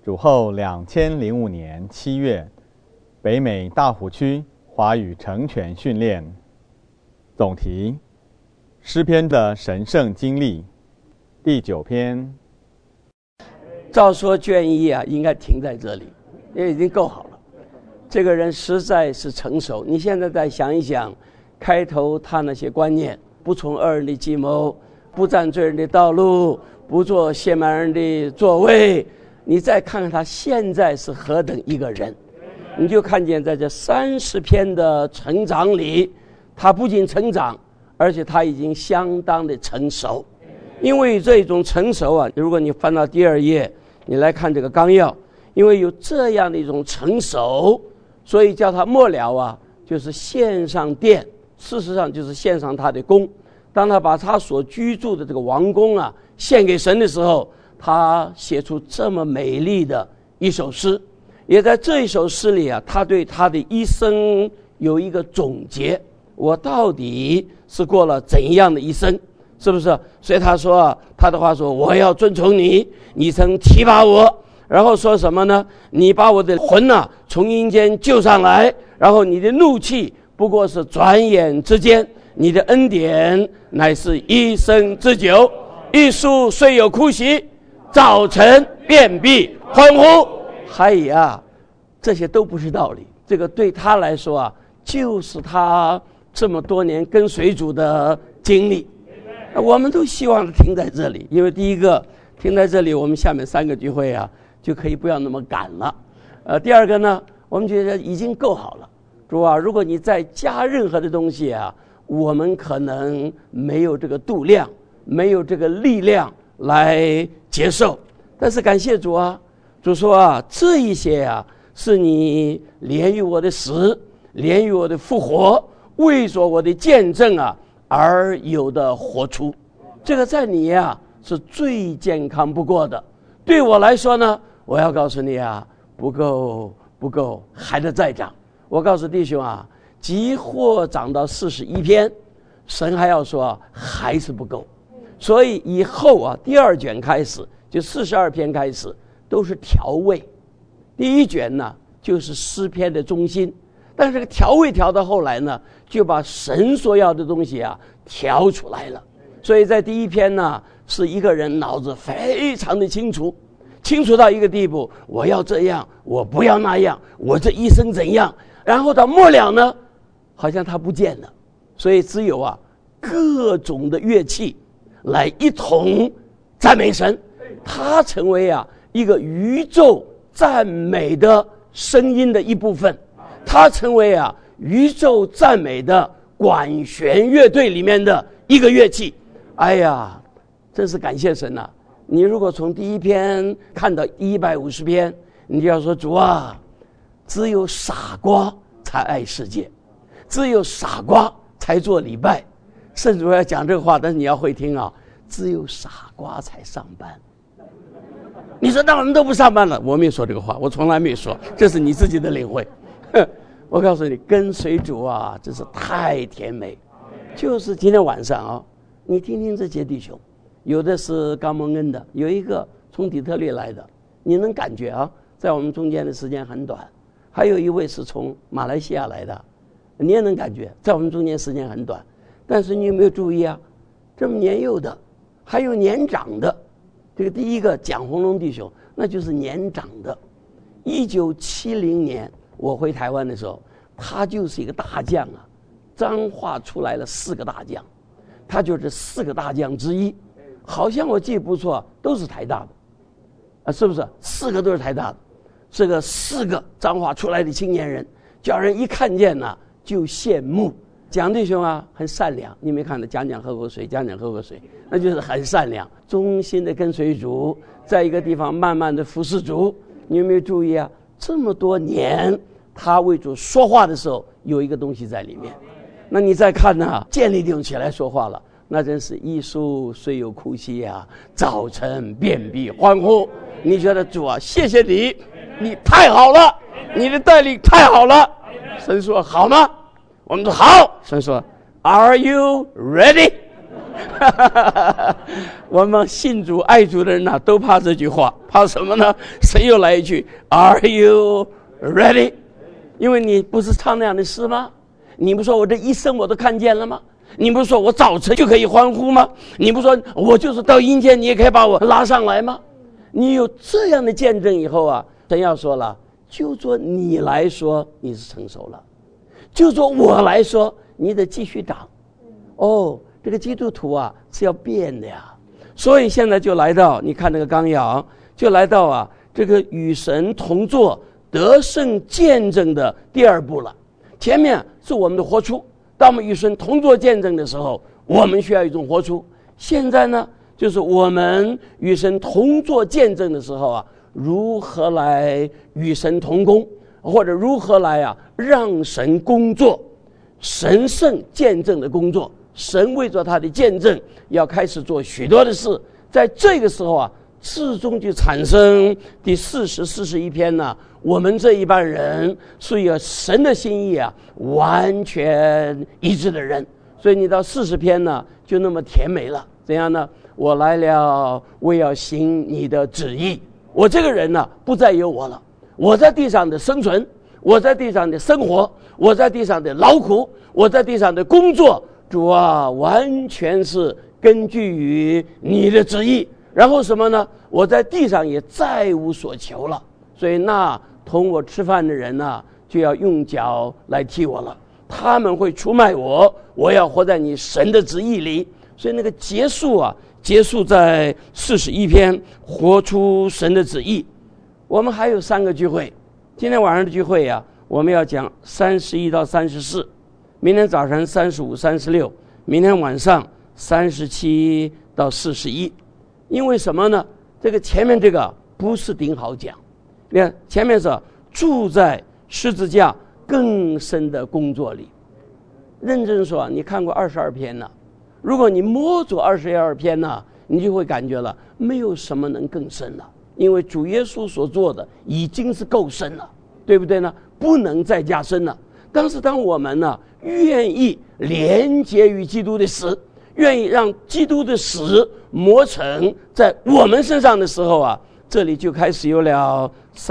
主后2005年7月，北美大湖区华语成全训练，总题：诗篇的神圣经历，第9篇。 照说卷1啊，应该停在这里，因为已经够好了。这个人实在是成熟。你现在再想一想，开头他那些观念：不从恶人的计谋，不占罪人的道路，不做亵慢人的座位。你再看看他现在是何等一个人，你就看见在这30篇的成长里，他不仅成长，而且他已经相当的成熟。因为这种成熟啊，如果你翻到第2页，你来看这个纲要，因为有这样的一种成熟，所以叫他末了啊，就是献上殿，事实上就是献上他的宫。当他把他所居住的这个王宫啊献给神的时候，他写出这么美丽的一首诗。也在这一首诗里啊，他对他的一生有一个总结，我到底是过了怎样的一生，是不是？所以他说，他的话说，我要遵从你，你曾提拔我，然后说什么呢？你把我的魂啊从阴间救上来，然后你的怒气不过是转眼之间，你的恩典乃是一生之久。一树虽有枯兮，早晨便必欢呼。嗨呀，这些都不是道理，这个对他来说啊，就是他这么多年跟随主的经历。我们都希望停在这里，因为第一个停在这里，我们下面3个聚会啊就可以不要那么赶了。第二个呢，我们觉得已经够好了，主啊，如果你再加任何的东西啊，我们可能没有这个度量，没有这个力量来接受。但是感谢主啊，主说啊，这一些啊是你连于我的死，连于我的复活，为着我的见证啊而有的活出。这个在你啊是最健康不过的。对我来说呢，我要告诉你啊，不够，还得再长。我告诉弟兄啊，即或长到41篇，神还要说还是不够。所以以后啊，第2卷开始，就42篇开始，都是调味。第1卷呢，就是诗篇的中心，但是这个调味调到后来呢，就把神所要的东西啊调出来了。所以在第1篇呢，是一个人脑子非常的清楚到一个地步，我要这样，我不要那样，我这一生怎样。然后到末了呢，好像他不见了，所以只有啊各种的乐器来一同赞美神，他成为啊一个宇宙赞美的声音的一部分，他成为啊宇宙赞美的管弦乐队里面的一个乐器。哎呀，真是感谢神啊！你如果从第1篇看到150篇，你就要说，主啊，只有傻瓜才爱世界，只有傻瓜才做礼拜。甚至我要讲这个话，但是你要会听啊，只有傻瓜才上班。你说那我们都不上班了，我没有说这个话，我从来没有说，这是你自己的领会。我告诉你，跟随主啊，真是太甜美。就是今天晚上啊，你听听这些弟兄，有的是刚蒙恩的，有一个从底特律来的，你能感觉啊，在我们中间的时间很短。还有一位是从马来西亚来的，你也能感觉在我们中间时间很短。但是你有没有注意啊，这么年幼的，还有年长的。这个第一个蒋洪龙弟兄，那就是年长的。1970年我回台湾的时候，他就是一个大将啊，彰化出来了4个大将，他就是4个大将之一。好像我记得不错，都是台大的啊，是不是？4个都是台大的。这个4个彰化出来的青年人，叫人一看见呢就羡慕。蒋弟兄啊，很善良，你没看到讲喝口水，讲喝口水，那就是很善良，忠心的跟随主，在一个地方慢慢的服侍主。你有没有注意啊？这么多年，他为主说话的时候，有一个东西在里面。那你再看呢，建立弟兄起来说话了，那真是一树虽有枯兮啊，早晨便必欢呼。你觉得主啊，谢谢你，你太好了，你的带领太好了。神说好吗？我们说好。神说 Are you ready？ 我们信主爱主的人呢，都怕这句话，怕什么呢？谁又来一句 Are you ready？ 因为你不是唱那样的诗吗？你不说我这一生我都看见了吗？你不是说我早晨就可以欢呼吗？你不说我就是到阴间你也可以把我拉上来吗？你有这样的见证以后啊，神要说了，就说你来说你是成熟了，就说我来说你得继续长。哦，这个基督徒啊是要变的呀。所以现在就来到，你看这个纲要，就来到啊这个与神同作得胜见证的第二步了。前面是我们的活出，当我们与神同作见证的时候，我们需要一种活出。现在呢，就是我们与神同作见证的时候啊，如何来与神同工，或者如何来啊让神工作神圣见证的工作。神为着他的见证要开始做许多的事，在这个时候啊，最终就产生第40、41篇呢。我们这一般人是有神的心意啊完全一致的人，所以你到40篇呢就那么甜美了。怎样呢？我来了，我要行你的旨意。我这个人呢不再有我了，我在地上的生存，我在地上的生活，我在地上的劳苦，我在地上的工作，主啊，完全是根据于你的旨意。然后什么呢？我在地上也再无所求了。所以那同我吃饭的人呢，就要用脚来踢我了，他们会出卖我，我要活在你神的旨意里。所以那个结束啊，结束在41篇，活出神的旨意。我们还有3个聚会，今天晚上的聚会啊，我们要讲31到34，明天早上35、36，明天晚上37到41。因为什么呢？这个前面这个不是顶好讲，你看前面是住在十字架更深的工作里。认真说，你看过22篇呢，如果你摸着22篇呢，你就会感觉了没有什么能更深了，因为主耶稣所做的已经是够深了，对不对呢？不能再加深了。但是当我们呢愿意连接于基督的死，愿意让基督的死磨成在我们身上的时候啊，这里就开始有了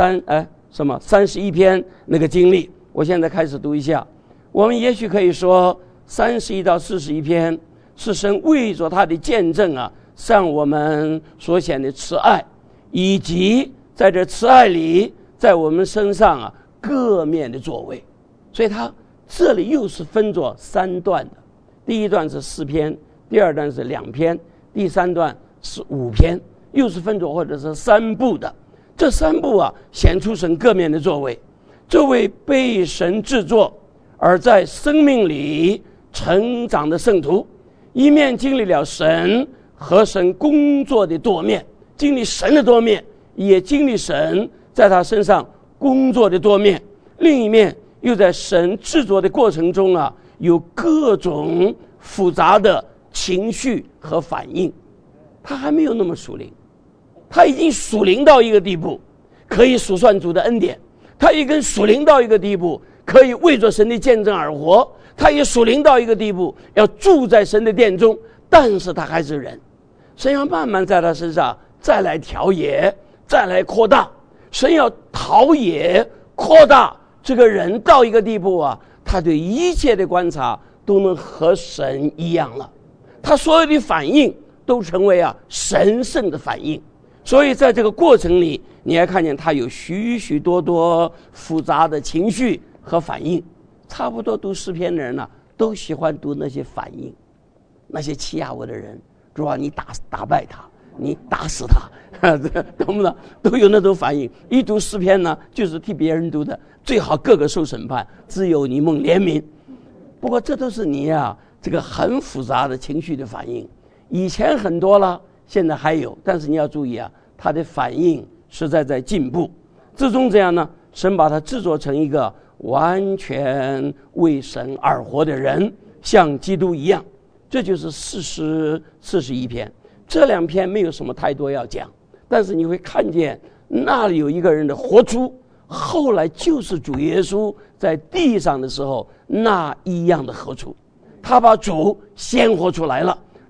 31篇那个经历。我现在开始读一下。我们也许可以说31到41篇是神为着他的见证啊，向我们所显的慈爱，以及在这慈爱里在我们身上啊各面的作为。所以他这里又是分作3段的，第一段是4篇，第二段是2篇，第3段是5篇，又是分作或者是3部的。这3部啊显出神各面的作为。这位被神制作而在生命里成长的圣徒，一面经历了神和神工作的多面，经历神的多面，也经历神在他身上工作的多面。另一面又在神制作的过程中啊，有各种复杂的情绪和反应。他还没有那么属灵，他已经属灵到一个地步，可以数算主的恩典；他已经属灵到一个地步，可以为着神的见证而活；他也属灵到一个地步，要住在神的殿中。但是他还是人，神要慢慢在他身上再来调冶，再来扩大。神要陶冶扩大这个人到一个地步啊，他对一切的观察都能和神一样了，他所有的反应都成为啊神圣的反应。所以在这个过程里，你还看见他有许许多多复杂的情绪和反应。差不多读诗篇的人呢，都喜欢读那些反应，那些欺压我的人，主啊，你打败他，你打死他，懂不懂？都有那种反应。一读诗篇呢，就是替别人读的，最好个个受审判，只有你蒙怜悯。不过这都是你啊这个很复杂的情绪的反应，以前很多了，现在还有，但是你要注意啊，他的反应实在在进步。最终这样呢，神把他制作成一个完全为神而活的人，像基督一样。这就是40、41篇。这2篇没有什么太多要讲，但是你会看见那里有一个人的活出，后来就是主耶稣在地上的时候那一样的活出。他把主先活出来了，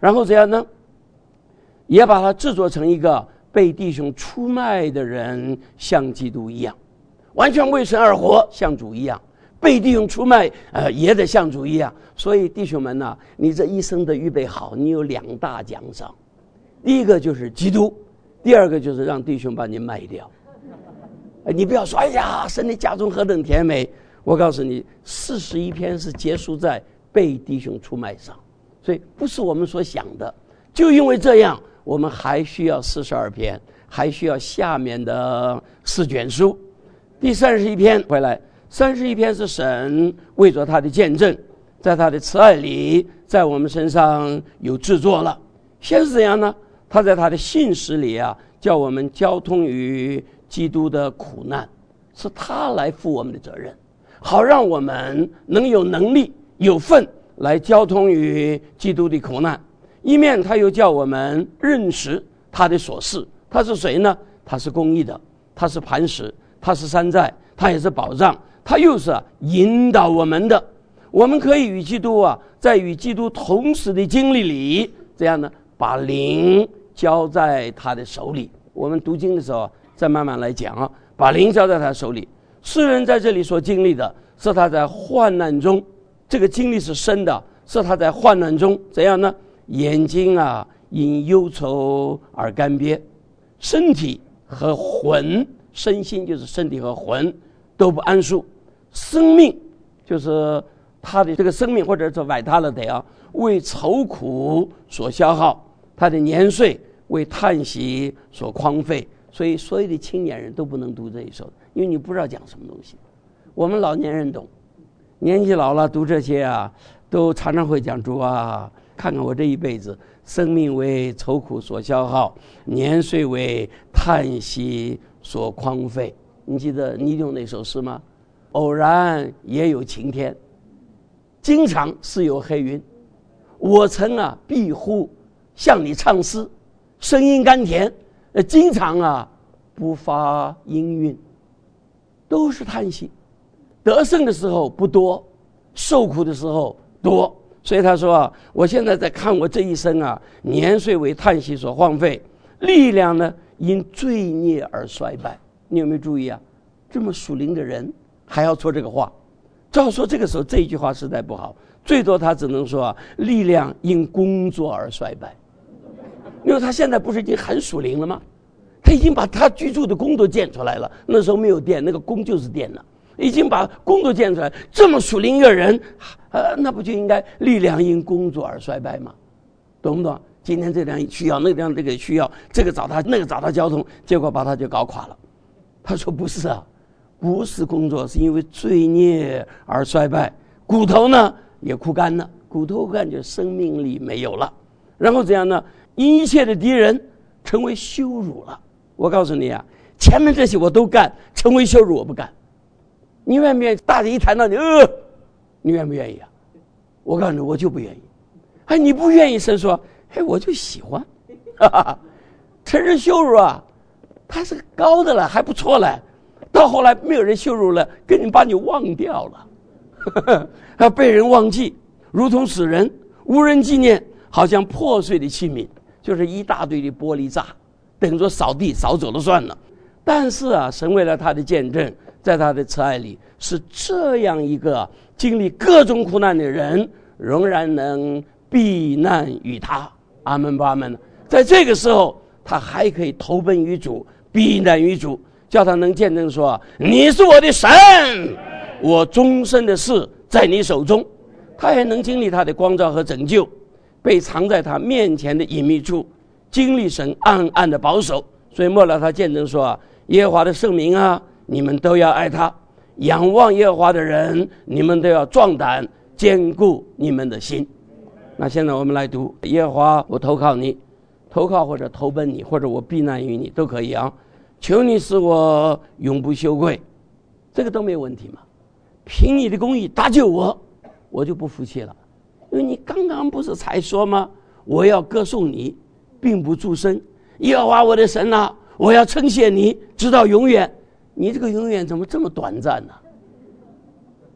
然后怎样呢？也把他制作成一个被弟兄出卖的人，像基督一样，完全为神而活，像主一样。被弟兄出卖，也得像主一样。所以弟兄们呐，你这一生的预备好，你有2大奖赏。第一个就是基督，第二个就是让弟兄把你卖掉。你不要说，哎呀，神的家中何等甜美。我告诉你，41篇是结束在被弟兄出卖上，所以不是我们所想的。就因为这样，我们还需要42篇，还需要下面的4卷书。第31篇回来，31篇是神为着他的见证，在他的慈爱里，在我们身上有制作了。先是怎样呢？他在他的信实里啊，叫我们交通于基督的苦难，是他来负我们的责任，好让我们能有能力有份来交通于基督的苦难。一面他又叫我们认识他的所事。他是谁呢？他是公义的，他是磐石，他是山寨，他也是保障，他又是引导我们的。我们可以与基督在与基督同时的经历里，这样呢，把灵交在他的手里。我们读经的时候再慢慢来讲把灵交在他手里。诗人在这里所经历的是他在患难中，这个经历是深的，是他在患难中怎样呢？眼睛因忧愁而干瘪，身体和魂，身心就是身体和魂都不安舒，生命就是他的这个生命或者是 vitality 为愁苦所消耗，他的年岁为叹息所荒废。所以所有的青年人都不能读这一首，因为你不知道讲什么东西。我们老年人懂，年纪老了读这些都常常会讲主看看我这一辈子，生命为愁苦所消耗，年岁为叹息所荒废。你记得倪匡那首诗吗？偶然也有晴天，经常是有黑云，我曾必乎向你唱诗，声音甘甜，经常不发音韵，都是叹息。得胜的时候不多，受苦的时候多。所以他说我现在在看我这一生年岁为叹息所荒废，力量呢因罪孽而衰败。你有没有注意这么属灵的人还要说这个话？照说这个时候这一句话实在不好，最多他只能说力量因工作而衰败。因为他现在不是已经很属灵了吗？他已经把他居住的工作建出来了，那时候没有电，那个工就是电了，已经把工作建出来。这么属灵一个人那不就应该力量因工作而衰败吗？懂不懂？今天这样需要，那样这个需要，这个找他，那个找他交通，结果把他就搞垮了。他说不是不是工作，是因为罪孽而衰败，骨头呢也枯干了，骨头感觉生命力没有了。然后怎样呢？因一切的敌人成为羞辱了。我告诉你前面这些我都干，成为羞辱我不干。你愿不愿意？大家一谈到你你愿不愿意我告诉你，我就不愿意。你不愿意，神说我就喜欢承认羞辱他是高的了，还不错了。到后来没有人羞辱了，跟你把你忘掉了被人忘记，如同死人，无人纪念，好像破碎的器皿，就是一大堆的玻璃渣，等着扫地扫走了算了。但是神为了他的见证，在他的慈爱里，是这样一个经历各种苦难的人，仍然能避难于他。阿们吧，阿们。在这个时候，他还可以投奔于主，避难于主，叫他能见证说：你是我的神，我终身的事在你手中。他也能经历他的光照和拯救，被藏在他面前的隐秘处，经历神暗暗的保守。所以末了他见证说：耶和华的圣名你们都要爱他，仰望耶和华的人，你们都要壮胆，坚固你们的心。那现在我们来读：耶和华，我投靠你，投靠或者投奔你，或者我避难于你都可以求你使我永不羞愧，这个都没有问题嘛。凭你的公义搭救我，我就不服气了。因为你刚刚不是才说吗？我要歌颂你，并不住声。耶和华我的神我要称谢你直到永远。你这个永远怎么这么短暂呢？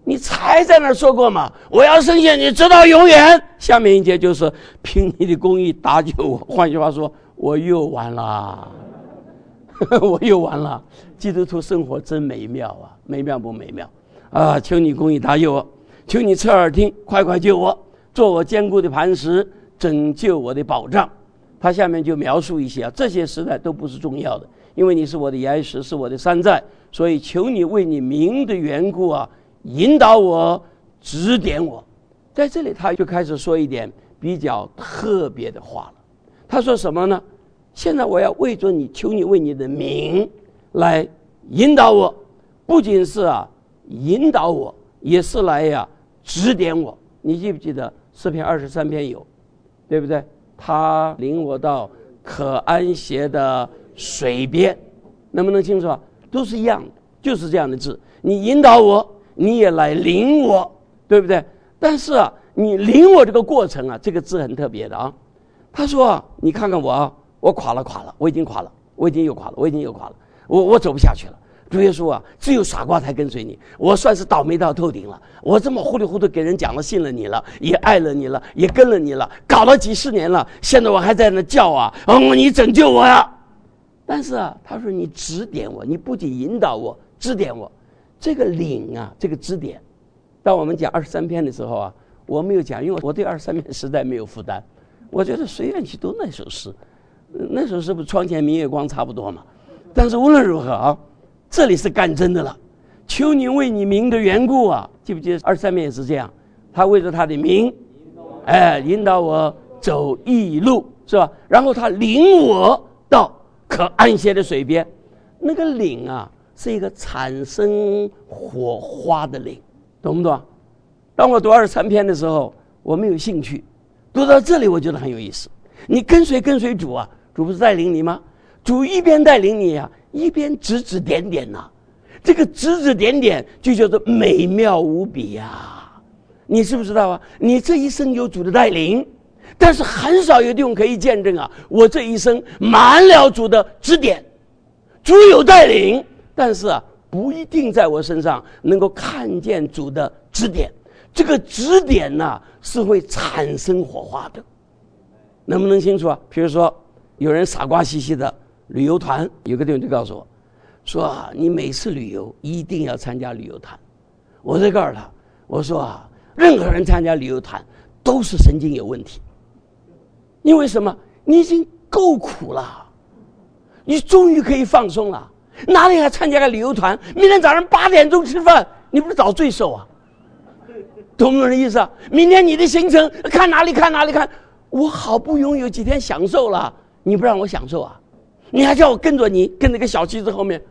你才在那儿说过嘛，我要圣贤，你直到永远。下面一节就是凭你的公义搭救我。换句话说，我又完了，我又完了。基督徒生活真美妙啊，美妙不美妙啊？求你公义搭救我，求你侧耳听，快快救我，做我坚固的磐石，拯救我的保障。他下面就描述一些这些实在都不是重要的，因为你是我的岩石，是我的山寨，所以求你为你名的缘故引导我，指点我。在这里他就开始说一点比较特别的话了。他说什么呢？现在我要为着你，求你为你的名来引导我，不仅是引导我，也是来指点我。你记不记得诗篇23篇有，对不对？他领我到可安歇的水边，能不能清楚都是一样的，就是这样的字。你引导我，你也来领我，对不对？但是你领我这个过程这个字很特别的他说你看看我垮了，我已经垮了，我已经又垮了，我走不下去了。主耶稣只有傻瓜才跟随你，我算是倒霉到透顶了。我这么糊里糊涂给人讲了，信了你了，也爱了你了，也跟了你了，搞了几十年了，现在我还在那叫你拯救我呀！但是他说你指点我，你不仅引导我，指点我。这个领这个指点，当我们讲23篇的时候我没有讲，因为我对23篇实在没有负担。我觉得随便去读那首诗，那首诗不窗前明月光差不多嘛。但是无论如何这里是干真的了。求你为你名的缘故记不记得23篇也是这样，他为着他的名引导我走义路，是吧？然后他领我到可安歇的水边。那个领是一个产生火花的领，懂不懂？当我读23篇的时候我没有兴趣，读到这里我觉得很有意思。你跟随主主不是带领你吗？主一边带领你一边指指点点这个指指点点就叫做美妙无比你知不知道你这一生有主的带领，但是很少有地方可以见证我这一生满了主的指点。主有带领，但是不一定在我身上能够看见主的指点。这个指点是会产生火花的，能不能清楚比如说有人傻瓜兮兮的旅游团，有个地方就告诉我说你每次旅游一定要参加旅游团。我就告诉他，我说任何人参加旅游团都是神经有问题。因为什么？你已经够苦了，你终于可以放松了，哪里还参加个旅游团？明天早上8点钟吃饭，你不是找罪受懂不懂的意思明天你的行程看哪里看，我好不容易有几天享受了，你不让我享受你还叫我跟着你，跟那个小旗子后面，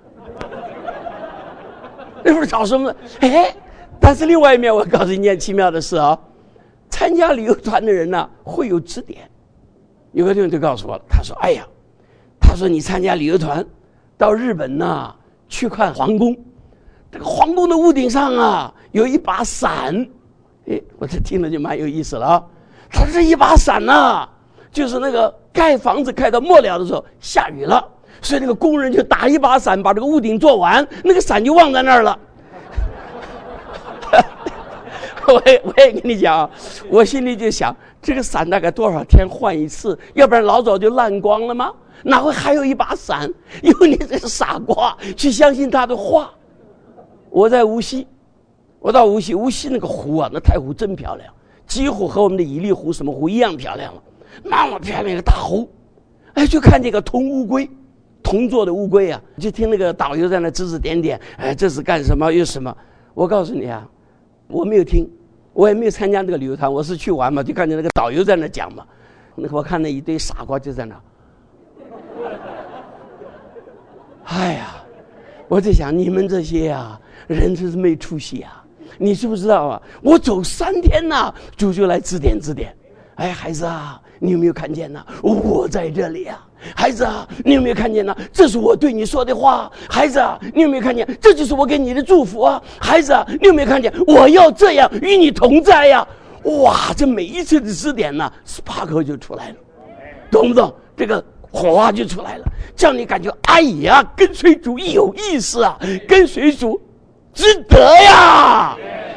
那不是找什么？但是另外一面，我告诉你一件奇妙的事参加旅游团的人会有指点。有个地方就告诉我了，他说你参加旅游团到日本去看皇宫，这个皇宫的屋顶上有一把伞。我这听了就蛮有意思了他说这一把伞就是那个盖房子盖到末了的时候下雨了，所以那个工人就打一把伞把这个屋顶做完，那个伞就忘在那儿了我也跟你讲我心里就想这个伞大概多少天换一次，要不然老早就烂光了吗？哪会还有一把伞？因为你这是傻瓜去相信他的话。我在无锡，我到无锡那个湖那太湖真漂亮，几乎和我们的伊犁湖什么湖一样漂亮了，那么漂亮一个大湖。就看这个铜乌龟，铜做的乌龟就听那个导游在那指指点点，这是干什么又什么。我告诉你我没有听，我也没有参加那个旅游团，我是去玩嘛，就看见那个导游在那讲嘛。我看那一堆傻瓜就在那我在想你们这些人真是没出息你知不知道我走3天主就来指点指点。孩子你有没有看见我在这里孩子你有没有看见这是我对你说的话。孩子你有没有看见这就是我给你的祝福孩子你有没有看见我要这样与你同在哇，这每一次的指点spark 就出来了，懂不懂？这个火花就出来了，这样你感觉跟随主有意思跟随主值得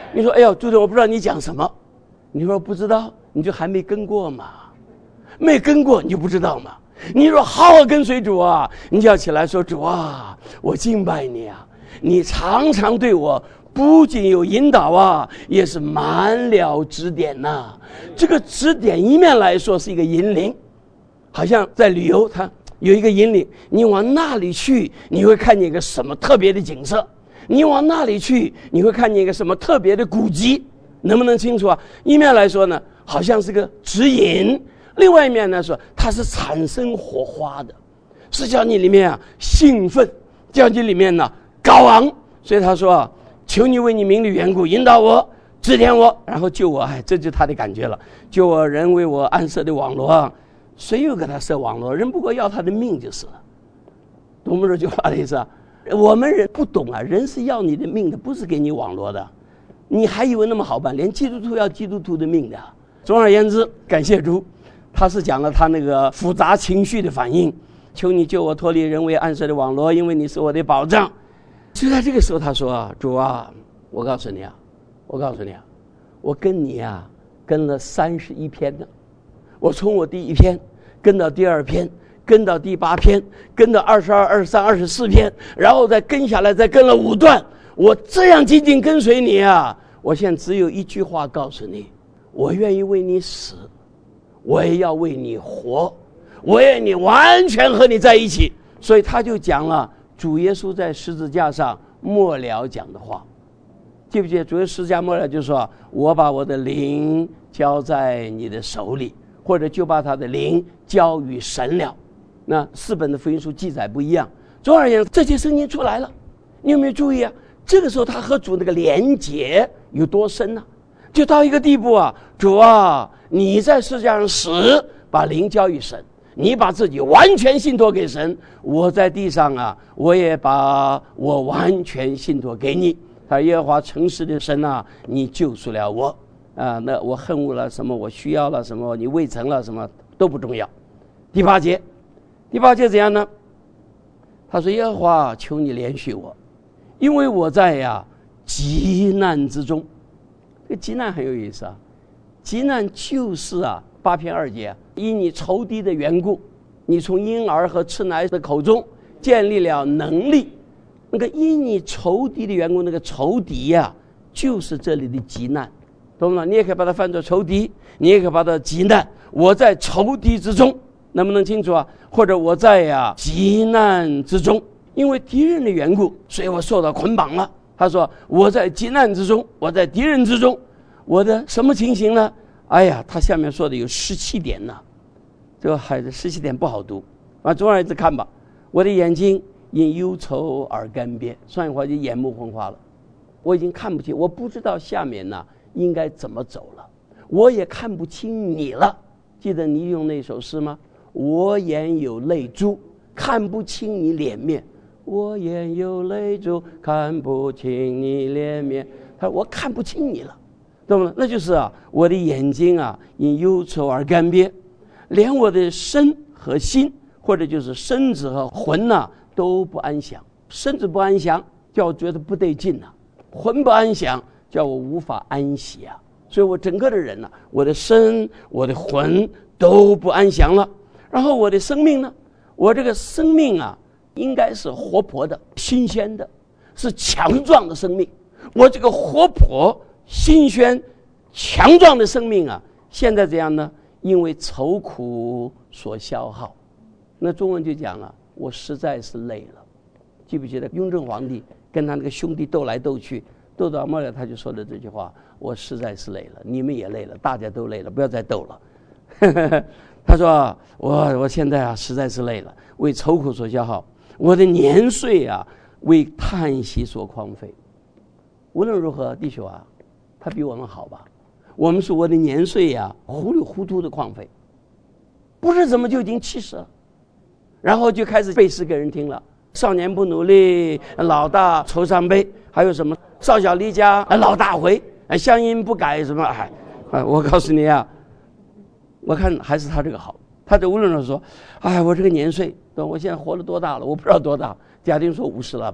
你说哎呦，主任，我不知道你讲什么。你说不知道，你就还没跟过嘛？没跟过你就不知道嘛？你说好好跟随主啊，你就要起来说主啊，我敬拜你啊，你常常对我不仅有引导啊，也是满了指点呐。这个指点一面来说是一个引领，好像在旅游，它有一个引领，你往那里去，你会看见一个什么特别的景色，你往那里去，你会看见一个什么特别的古迹，能不能清楚啊？一面来说呢，好像是个指引，另外一面呢说它是产生火花的，是叫你里面啊兴奋，叫你里面呢高昂。所以他说啊，求你为你名的缘故引导我，指点我，然后救我。哎，这就是他的感觉了。救我，人为我暗设的网罗啊，谁又给他设网罗？人不过要他的命就是了。懂不懂这句话的意思啊？我们人不懂啊，人是要你的命的，不是给你网罗的。你还以为那么好办？连基督徒要基督徒的命的。总而言之，感谢主，他是讲了他那个复杂情绪的反应。求你救我脱离人为暗设的网罗，因为你是我的保障。就在这个时候，他说：“主啊，我告诉你啊，我跟你啊跟了31篇呢。我从我第1篇跟到第2篇，跟到第8篇，跟到22、23、24篇，然后再跟下来，再跟了5段。我这样紧紧跟随你啊！我现在只有一句话告诉你：我愿意为你死，我也要为你活，我愿意完全和你在一起。”所以他就讲了主耶稣在十字架上末了讲的话，记不记得？主耶稣十字架末了就说：“我把我的灵交在你的手里，或者就把他的灵交与神了。”那4本的福音书记载不一样。总而言之，这些声音出来了，你有没有注意啊？这个时候他和主那个连结有多深呢？就到一个地步啊，主啊，你在十字架上死，把灵交与神，你把自己完全信托给神，我在地上啊，我也把我完全信托给你。他耶和华诚实的神啊，你救赎了我啊，那我恨恶了什么，我需要了什么，你未曾了什么都不重要。第八节怎样呢？他说：“耶和华，求你怜恤我，因为我在急难之中。”这个急难很有意思啊，急难就是8篇2节，因你仇敌的缘故，你从婴儿和吃奶的口中建立了能力。那个因你仇敌的缘故，那个仇敌就是这里的急难，懂吗？你也可以把它翻作仇敌，你也可以把它急难。我在仇敌之中，能不能清楚啊？或者我在急难之中，因为敌人的缘故，所以我受到捆绑了。他说我在急难之中，我在敌人之中，我的什么情形呢？哎呀，他下面说的有17点呢，这个孩子17点不好读啊。总而言之看吧，我的眼睛因忧愁而干瘪，上一话就眼目昏花了，我已经看不清，我不知道下面应该怎么走了，我也看不清你了。记得你用那首诗吗？我眼有泪珠，看不清你脸面。我眼有泪珠，看不清你脸面。他说我看不清你了，懂吗？那就是我的眼睛因忧愁而干瘪，连我的身和心，或者就是身子和魂都不安详。身子不安详，叫我觉得不对劲魂不安详，叫我无法安息所以我整个的人我的身我的魂都不安详了。然后我的生命呢，我这个生命应该是活泼的、新鲜的，是强壮的生命。我这个活泼、新鲜、强壮的生命现在怎样呢？因为愁苦所消耗。那中文就讲了，我实在是累了。记不记得雍正皇帝跟他那个兄弟斗来斗去，斗到末了，他就说了这句话：我实在是累了，你们也累了，大家都累了，不要再斗了。他说我现在实在是累了，为愁苦所消耗，我的年岁为叹息所荒废。无论如何，弟兄他比我们好吧？我们说我的年岁糊里糊涂的荒废，不是怎么就已经70了，然后就开始背诗给人听了。少年不努力，老大愁伤悲，还有什么少小离家老大回，乡音不改什么我告诉你我看还是他这个好。他在无论说我这个年岁，我现在活了多大了？我不知道多大，假定说50了吧。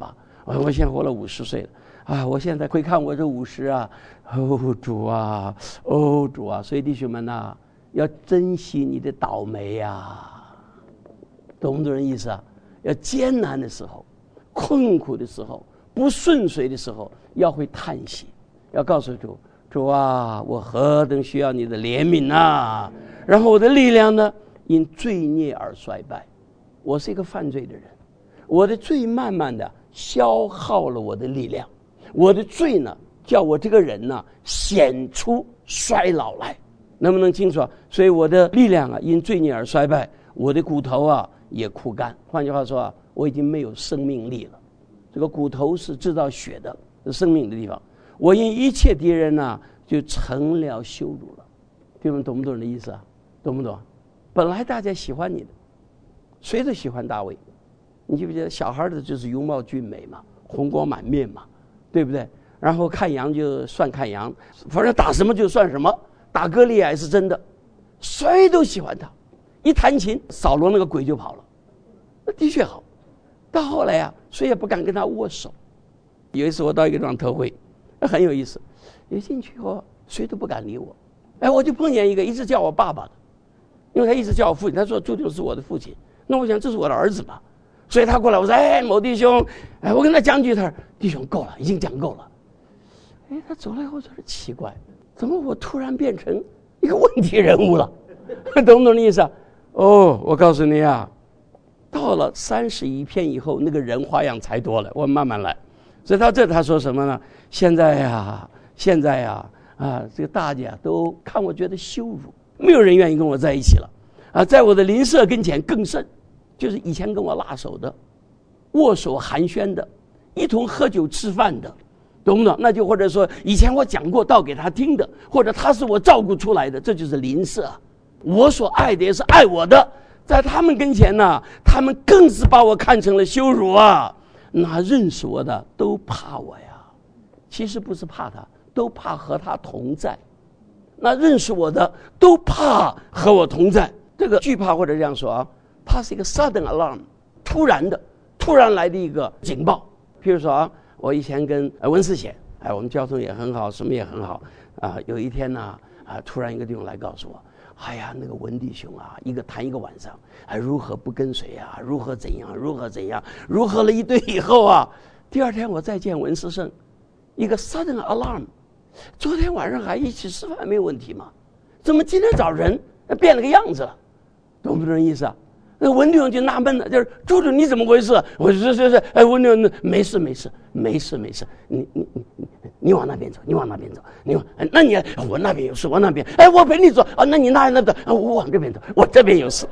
我现在活了50岁了啊！我现在回看我这50啊，哦主啊，哦主啊！所以弟兄们呐，要珍惜你的倒霉啊，懂不懂人意思啊？要艰难的时候、困苦的时候、不顺遂的时候，要会叹息，要告诉主：主啊，我何等需要你的怜悯啊！然后我的力量呢，因罪孽而衰败。我是一个犯罪的人，我的罪慢慢的消耗了我的力量，我的罪呢，叫我这个人呢显出衰老来，能不能清楚啊？所以我的力量啊，因罪孽而衰败，我的骨头啊也枯干。换句话说啊，我已经没有生命力了。这个骨头是制造血的，是生命的地方。我因一切敌人呢，就成了羞辱了。弟兄们，懂不懂的意思啊？懂不懂？本来大家喜欢你的，谁都喜欢大卫。你记不记得小孩的就是容貌俊美嘛，红光满面嘛，对不对？然后看羊就算看羊，反正打什么就算什么，打歌利亚是真的，谁都喜欢他。一弹琴，扫罗那个鬼就跑了，那的确好。到后来啊，谁也不敢跟他握手。有一次我到一个地方特会，很有意思，一进去以后谁都不敢理我。我就碰见一个一直叫我爸爸的，因为他一直叫我父亲，他说朱弟兄是我的父亲，那我想这是我的儿子吧，所以他过来，我说某弟兄，我跟他讲句，他说弟兄够了，已经讲够了。他走了以后觉得奇怪，怎么我突然变成一个问题人物了？懂不懂的意思啊？我告诉你啊，到了31篇以后，那个人花样才多了，我慢慢来。所以到这他说什么呢？现在呀，这个大家都看我觉得羞辱，没有人愿意跟我在一起了啊！在我的邻舍跟前更甚，就是以前跟我拉手的、握手寒暄的、一同喝酒吃饭的，懂不懂？那就或者说以前我讲过道给他听的，或者他是我照顾出来的，这就是邻舍。我所爱的也是爱我的，在他们跟前呢，他们更是把我看成了羞辱啊！那认识我的都怕我呀，其实不是怕他，都怕和他同在。那认识我的都怕和我同在，这个惧怕或者这样说啊，它是一个 sudden alarm， 突然来的一个警报。譬如说啊，我以前跟文思贤，我们交通也很好，什么也很好啊。有一天呢，突然一个弟兄来告诉我，那个文弟兄啊，一个谈一个晚上，如何不跟随啊，如何怎样，如何了一堆以后啊，第二天我再见文思胜，一个 sudden alarm， 昨天晚上还一起吃饭没有问题嘛，怎么今天早晨变了个样子了？懂不懂意思啊？那文弟兄就纳闷了，就是朱主你怎么回事？我说文弟兄没事，你往那边走，那你我那边有事，我那边我陪你走啊，那你那我往这边走，我这边有事。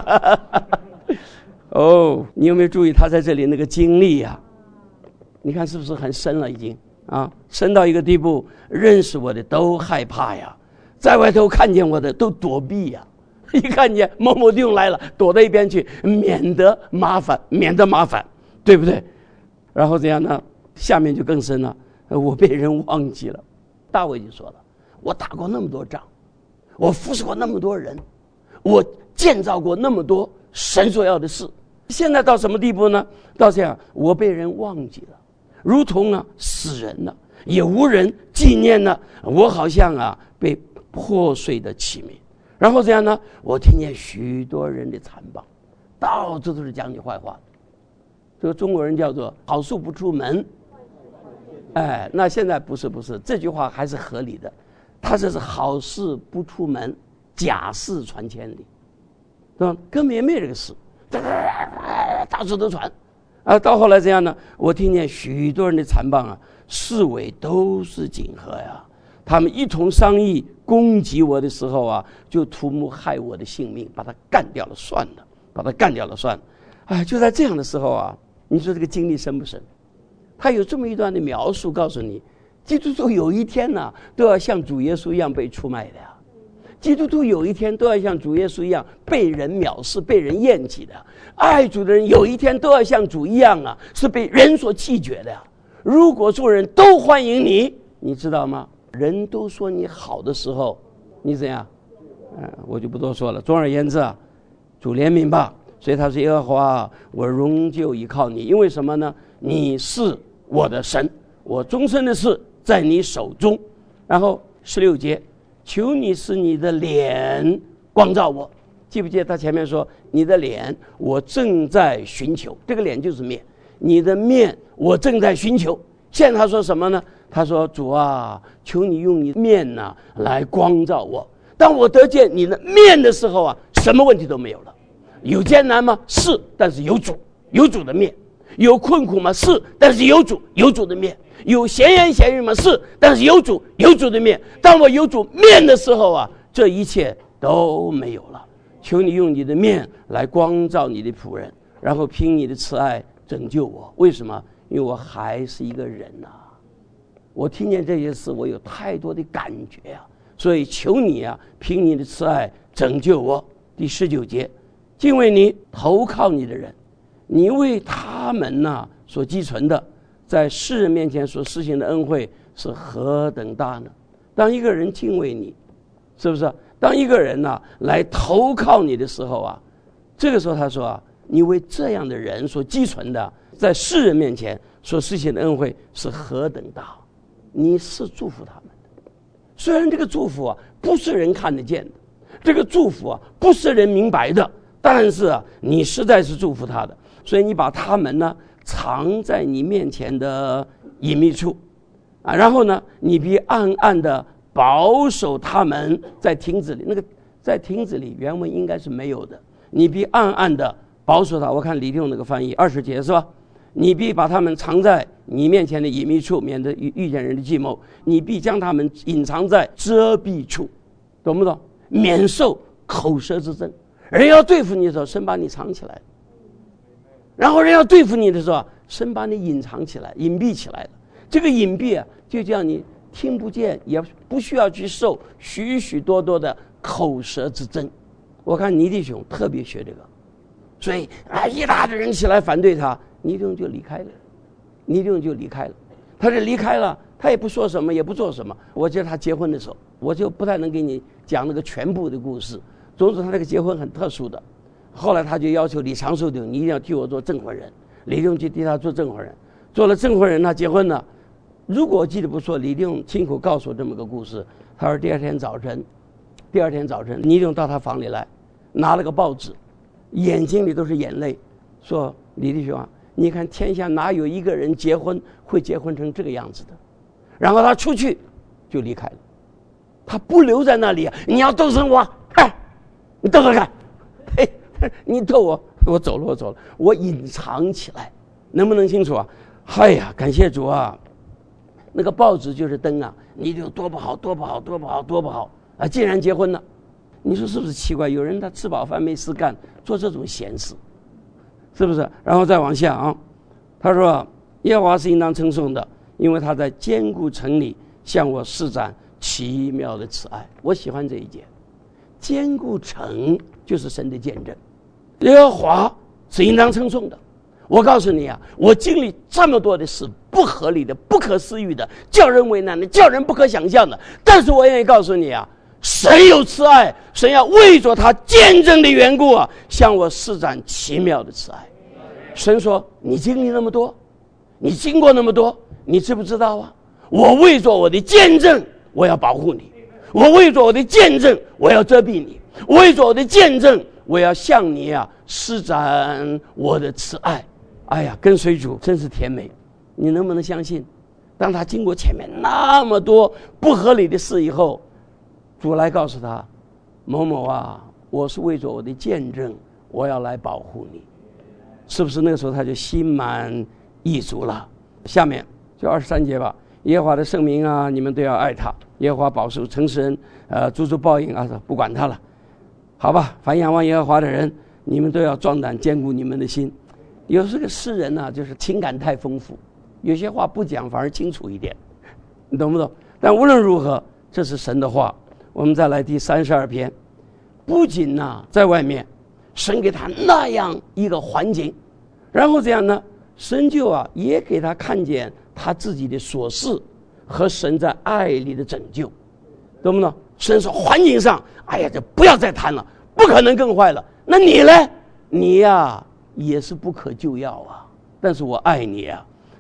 你有没有注意他在这里那个经历呀？你看是不是很深了已经啊？深到一个地步，认识我的都害怕呀，在外头看见我的都躲避呀。一看见某某弟兄来了，躲到一边去，免得麻烦，对不对？然后怎样呢？下面就更深了，我被人忘记了。大卫就说了，我打过那么多仗，我服侍过那么多人，我建造过那么多神所要的事，现在到什么地步呢？到这样，我被人忘记了，如同死人了，也无人纪念了，我好像被破碎的器皿。然后这样呢，我听见许多人的残谤，到处都是讲你坏话。这个中国人叫做好事不出门。那现在不是，这句话还是合理的。他这是好事不出门，假事传千里，对吧？根本也没这个事，到处都传。到后来这样呢，我听见许多人的残谤四围都是锦盒呀。他们一同商议攻击我的时候就图谋害我的性命，把他干掉了算了。就在这样的时候你说这个经历深不深？他有这么一段的描述，告诉你，基督徒有一天都要像主耶稣一样被出卖的呀。基督徒有一天都要像主耶稣一样被人藐视、被人厌弃的。爱主的人有一天都要像主一样是被人所弃绝的呀。如果众人都欢迎你，你知道吗？人都说你好的时候，你怎样？我就不多说了。总而言之主怜悯吧。所以他说耶和华，我仍旧依靠你。因为什么呢？ 你是我的神，我终身的事在你手中。然后16节，求你使你的脸光照我。记不记得他前面说你的脸我正在寻求，这个脸就是面，你的面我正在寻求。现在他说什么呢？他说主啊，求你用你的面来光照我。当我得见你的面的时候啊，什么问题都没有了。有艰难吗？是，但是有主，有主的面。有困苦吗？是，但是有主，有主的面。有闲言闲语吗？是，但是有主，有主的面。当我有主面的时候啊，这一切都没有了。求你用你的面来光照你的仆人，然后凭你的慈爱拯救我。为什么？因为我还是一个人我听见这些事，我有太多的感觉所以求你凭你的慈爱拯救我。第19节，敬畏你投靠你的人，你为他们所积存的，在世人面前所施行的恩惠是何等大呢？当一个人敬畏你，是不是？当一个人来投靠你的时候这个时候他说你为这样的人所积存的，在世人面前所施行的恩惠是何等大。你是祝福他们的，虽然这个祝福不是人看得见的，这个祝福不是人明白的，但是你实在是祝福他的，所以你把他们藏在你面前的隐秘处然后你必暗暗的保守他们在亭子里。那个在亭子里原文应该是没有的，你必暗暗的保守他。我看李弟兄那个翻译20节是吧？你必把他们藏在你面前的隐秘处，免得遇见人的计谋。你必将他们隐藏在遮蔽处，懂不懂？免受口舌之争。人要对付你的时候，神把你藏起来了；然后人要对付你的时候，神把你隐藏起来、隐蔽起来了。这个隐蔽就叫你听不见，也不需要去受许许多多的口舌之争。我看倪弟兄特别学这个，所以一大堆人起来反对他，倪弟兄就离开了。倪弟兄就离开了，他这离开了，他也不说什么，也不做什么。我记得他结婚的时候，我就不太能给你讲那个全部的故事。总之他这个结婚很特殊的，后来他就要求李长寿弟兄，你一定要替我做证婚人。李弟兄就替他做证婚人，做了证婚人，他结婚了。如果我记得不错，李弟兄亲口告诉我这么个故事。他说第二天早晨，倪弟兄到他房里来，拿了个报纸，眼睛里都是眼泪，说李弟兄你看天下哪有一个人结婚会结婚成这个样子的。然后他出去就离开了，他不留在那里你要斗争我，你斗斗看，你斗我走了，我隐藏起来，能不能清楚感谢主那个报纸就是灯你就多不好竟然结婚了。你说是不是奇怪？有人他吃饱饭没事干，做这种闲事，是不是？然后再往下他说耶和华是应当称颂的，因为他在坚固城里向我施展奇妙的慈爱。我喜欢这一节，坚固城就是神的见证，耶和华是应当称颂的。我告诉你我经历这么多的事，不合理的、不可思议的、叫人为难的、叫人不可想象的，但是我愿意告诉你神有慈爱，神要为着他见证的缘故向我施展奇妙的慈爱。神说你经历那么多，你经过那么多，你知不知道我为着我的见证我要保护你，我为着我的见证我要遮蔽你，我为着我的见证我要向你施展我的慈爱。跟随主真是甜美。你能不能相信，当他经过前面那么多不合理的事以后，主来告诉他，某某我是为着我的见证我要来保护你。是不是那个时候他就心满意足了？下面就23节吧。耶和华的圣名你们都要爱他，耶和华保守诚实人诸诸报应不管他了，好吧。凡仰望耶和华的人，你们都要壮胆坚固你们的心。有这个诗人就是情感太丰富，有些话不讲反而清楚一点，你懂不懂？但无论如何，这是神的话。我们再来第32篇，不仅在外面神给他那样一个环境，然后这样呢，神就也给他看见他自己的所事和神在爱里的拯救，懂不懂？神说环境上这不要再谈了，不可能更坏了。那你呢？你也是不可救药但是我爱你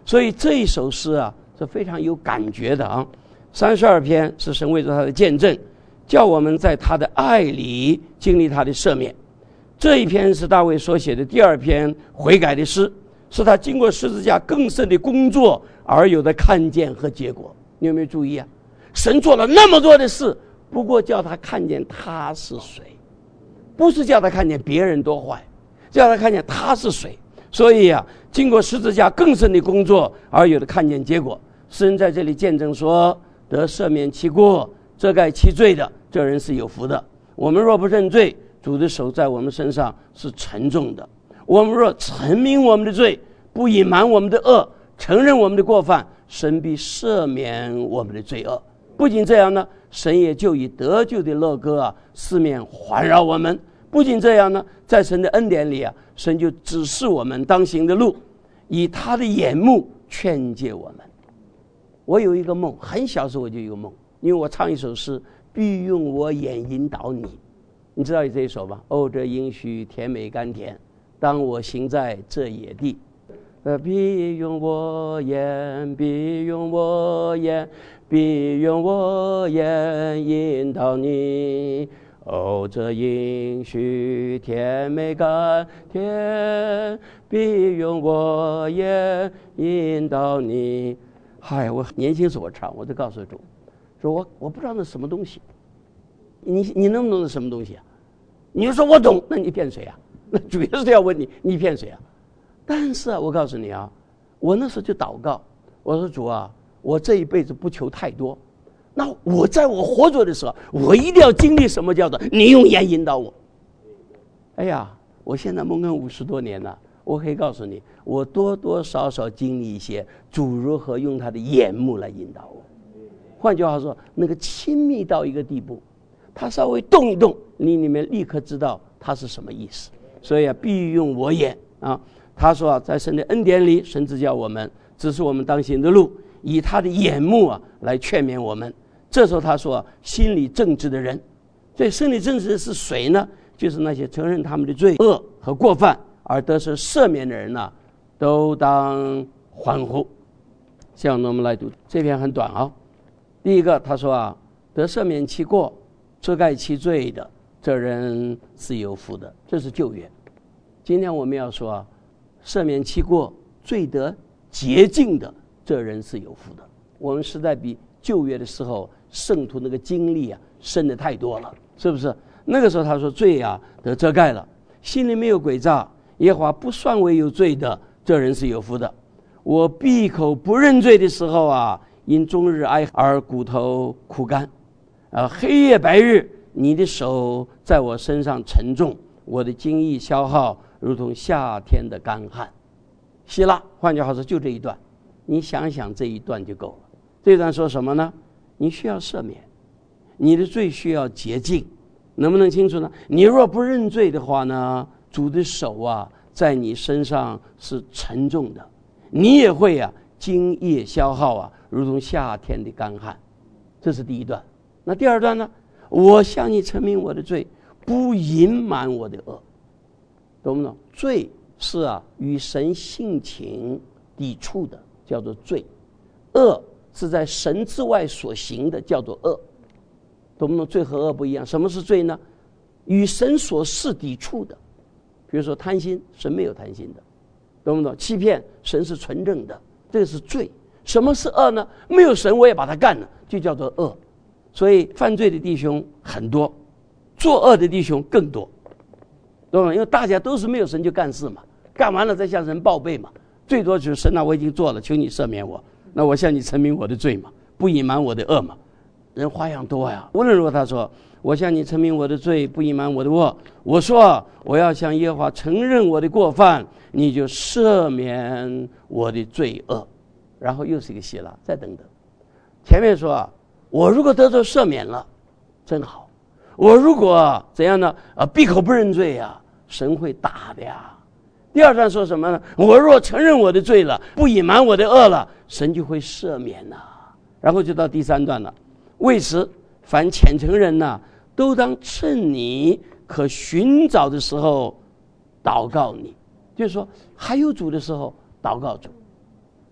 所以这一首诗啊是非常有感觉的啊。32篇是神为着他的见证，叫我们在他的爱里经历他的赦免。这一篇是大卫所写的第2篇悔改的诗，是他经过十字架更深的工作而有的看见和结果。你有没有注意啊？神做了那么多的事，不过叫他看见他是谁，不是叫他看见别人多坏，叫他看见他是谁。所以啊，经过十字架更深的工作而有的看见结果。诗人在这里见证说，得赦免其过，遮盖其罪的，这人是有福的。我们若不认罪，主的手在我们身上是沉重的。我们若承明我们的罪，不隐瞒我们的恶，承认我们的过犯，神必赦免我们的罪恶。不仅这样呢，神也就以得救的乐歌啊，四面环绕我们。不仅这样呢，在神的恩典里啊，神就指示我们当行的路，以他的眼目劝诫我们。我有一个梦，很小时候我就有一个梦，因为我唱一首诗，必用我眼引导你。你知道有这一首吧？哦，这应许甜美甘甜，当我行在这野地。必用我眼，必用我眼，必用我眼引导你。哦，这应许甜美甘甜，必用我眼引导你。嗨，我年轻时候我唱，我就告诉主，说我不知道那什么东西，你能不能那什么东西啊？你就说我懂，那你骗谁啊？那主要是要问你骗谁啊？但是啊，我告诉你啊，我那时候就祷告，我说主啊，我这一辈子不求太多，那我在我活着的时候，我一定要经历什么叫做你用眼引导我。哎呀，我现在蒙恩50多年了，我可以告诉你，我多多少少经历一些主如何用他的眼目来引导我。换句话说，那个亲密到一个地步，他稍微动一动，你里面立刻知道他是什么意思。所以啊，必用我眼啊。他说啊，在神的恩典里，神指教我们，指示我们当行的路，以他的眼目啊来劝勉我们。这时候他说啊，心理正直的人，所以心理正直的是谁呢？就是那些承认他们的罪恶和过犯而得受赦免的人呢，都当欢呼。这样我们来读这篇很短啊。第一个他说啊，得赦免其过，遮盖其罪的，这人是有福的。这是旧约。今天我们要说啊，赦免其过，罪得洁净的，这人是有福的。我们实在比旧约的时候圣徒那个经历啊深的太多了，是不是？那个时候他说罪啊得遮盖了，心里没有诡诈，耶和华不算为有罪的，这人是有福的。我闭口不认罪的时候啊，因终日哀而骨头枯干，黑夜白日，你的手在我身上沉重，我的精液消耗，如同夏天的干旱。希腊，换句话说，就这一段，你想想这一段就够了。这一段说什么呢？你需要赦免，你的罪需要洁净，能不能清楚呢？你若不认罪的话呢，主的手啊在你身上是沉重的，你也会啊精液消耗啊，如同夏天的干旱。这是第一段。那第二段呢？我向你陈明我的罪，不隐瞒我的恶。懂不懂？罪是啊与神性情抵触的，叫做罪；恶是在神之外所行的，叫做恶。懂不懂？罪和恶不一样。什么是罪呢？与神所示抵触的，比如说贪心，神没有贪心的，懂不懂？欺骗，神是纯正的，这个是罪。什么是恶呢？没有神我也把它干了，就叫做恶。所以犯罪的弟兄很多，作恶的弟兄更多，懂吗？因为大家都是没有神就干事嘛，干完了再向神报备嘛，最多就是神啊，我已经做了，求你赦免我，那我向你陈明我的罪嘛，不隐瞒我的恶嘛。人花样多呀。无论如何，他说我向你陈明我的罪，不隐瞒我的恶。我说我要向耶和华承认我的过犯，你就赦免我的罪恶。然后又是一个希腊，再等等。前面说啊，我如果得到赦免了，真好。我如果怎样呢？闭口不认罪呀，神会打的呀。第二段说什么呢？我若承认我的罪了，不隐瞒我的恶了，神就会赦免了。然后就到第三段了。为此，凡虔诚人呢，都当趁你可寻找的时候祷告你，就是说还有主的时候祷告主。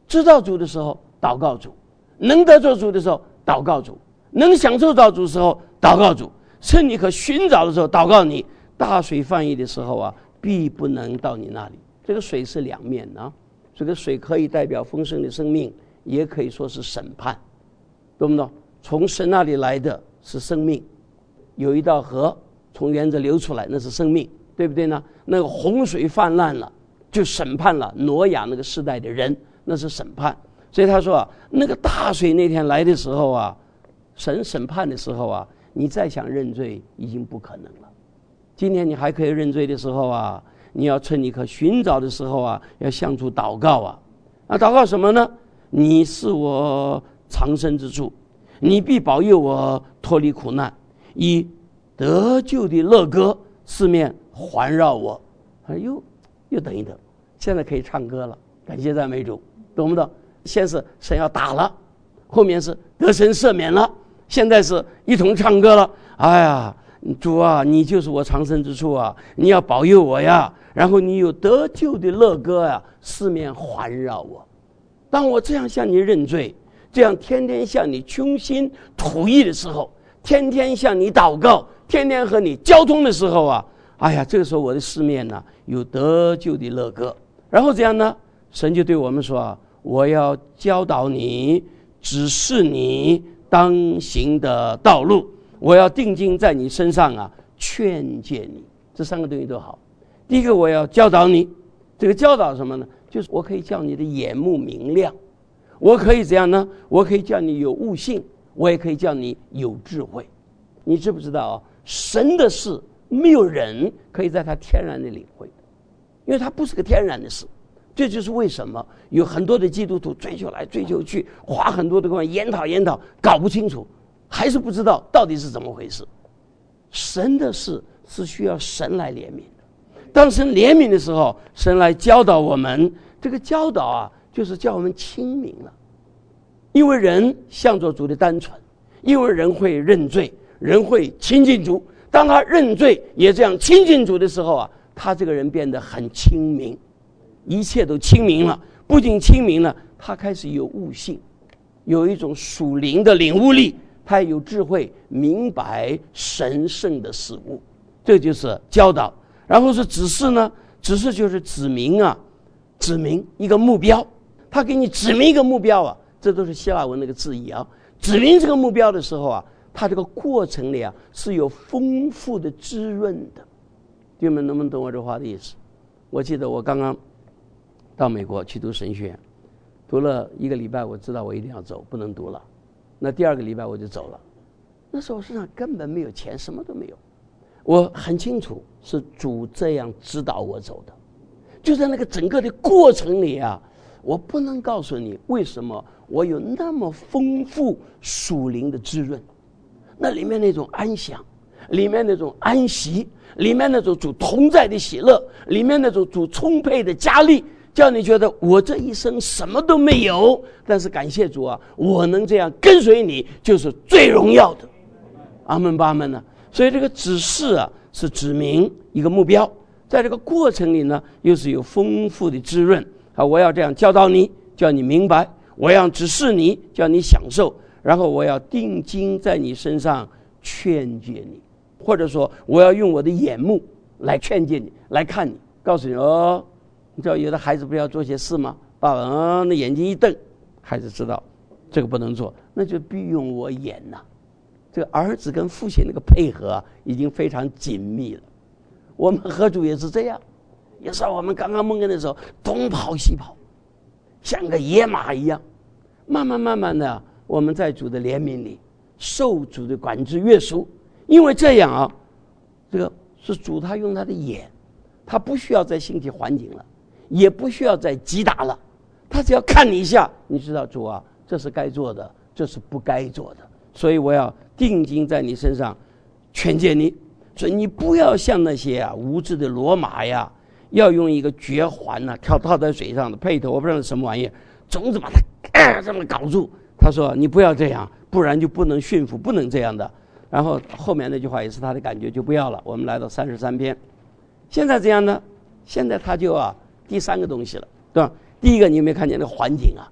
知道主的时候祷告主，能得着主的时候祷告主，能享受到主的时候祷告主，趁你可寻找的时候祷告你。大水泛溢的时候啊，必不能到你那里。这个水是两面啊，这个水可以代表丰盛的生命，也可以说是审判，懂不懂？从神那里来的是生命，有一道河从园子流出来，那是生命，对不对呢？那个洪水泛滥了，就审判了挪亚那个时代的人，那是审判。所以他说啊，那个大水那天来的时候啊，神审判的时候啊，你再想认罪已经不可能了。今天你还可以认罪的时候啊，你要趁你可寻找的时候啊，要向主祷告啊。祷告什么呢？你是我藏身之处，你必保佑我脱离苦难，以得救的乐歌四面环绕我。又等一等，现在可以唱歌了，感谢赞美主，懂不懂？先是神要打了，后面是得神赦免了，现在是一同唱歌了。哎呀，主啊，你就是我藏身之处啊，你要保佑我呀，然后你有得救的乐歌呀，四面环绕我。当我这样向你认罪，这样天天向你倾心吐意的时候，天天向你祷告，天天和你交通的时候啊，哎呀，这个时候我的四面呢，有得救的乐歌。然后这样呢，神就对我们说啊，我要教导你，指示你当行的道路，我要定睛在你身上啊，劝诫你。这三个东西都好。第一个，我要教导你，这个教导什么呢？就是我可以叫你的眼目明亮，我可以怎样呢？我可以叫你有悟性，我也可以叫你有智慧。你知不知道啊？神的事没有人可以在他天然的领会，因为它不是个天然的事。这就是为什么有很多的基督徒追求来追求去，花很多的功夫研讨，搞不清楚，还是不知道到底是怎么回事。神的事是需要神来怜悯的，当神怜悯的时候，神来教导我们。这个教导啊，就是叫我们清明了，因为人向着主的单纯，因为人会认罪，人会亲近主。当他认罪也这样亲近主的时候啊，他这个人变得很清明，一切都清明了。不仅清明了，他开始有悟性，有一种属灵的领悟力，他有智慧，明白神圣的事物。这就是教导。然后是指示呢，指示就是指明啊，指明一个目标。他给你指明一个目标啊，这都是希腊文那个字义啊。指明这个目标的时候啊，它这个过程里啊是有丰富的滋润的。弟兄们能不能懂我这话的意思？我记得我刚刚到美国去读神学院，读了1个礼拜，我知道我一定要走，不能读了。那第2个礼拜我就走了。那时候我身上根本没有钱，什么都没有。我很清楚是主这样指导我走的。就在那个整个的过程里啊，我不能告诉你为什么我有那么丰富属灵的滋润。那里面那种安详，里面那种安息，里面那种主同在的喜乐，里面那种主充沛的加力，叫你觉得我这一生什么都没有，但是感谢主啊，我能这样跟随你就是最荣耀的。阿们吧，阿们呢。所以这个指示啊，是指明一个目标，在这个过程里呢，又是有丰富的滋润啊。我要这样教导你，叫你明白；我要指示你，叫你享受；然后我要定睛在你身上劝诫你，或者说我要用我的眼目来劝诫你，来看你，告诉你哦，你知道有的孩子不要做些事吗？爸爸那眼睛一瞪，孩子知道这个不能做，那就必用我眼呐。这个儿子跟父亲那个配合啊，已经非常紧密了。我们和主也是这样，也是我们刚刚蒙恩的时候，东跑西跑，像个野马一样。慢慢的，我们在主的怜悯里，受主的管制约束。因为这样啊，这个是主他用他的眼，他不需要再兴起环境了，也不需要再击打了，他只要看你一下，你知道主啊，这是该做的，这是不该做的。所以我要定睛在你身上劝诫你。所以你不要像那些啊无知的骡马呀，要用一个绝环啊套在水上的配头，我不知道是什么玩意，总是把它这么搞住。他说你不要这样，不然就不能驯服，不能这样的。然后后面那句话也是他的感觉，就不要了。我们来到33篇，现在这样呢，现在他就第3个东西了，对吧？第一个，你有没有看见那个环境啊？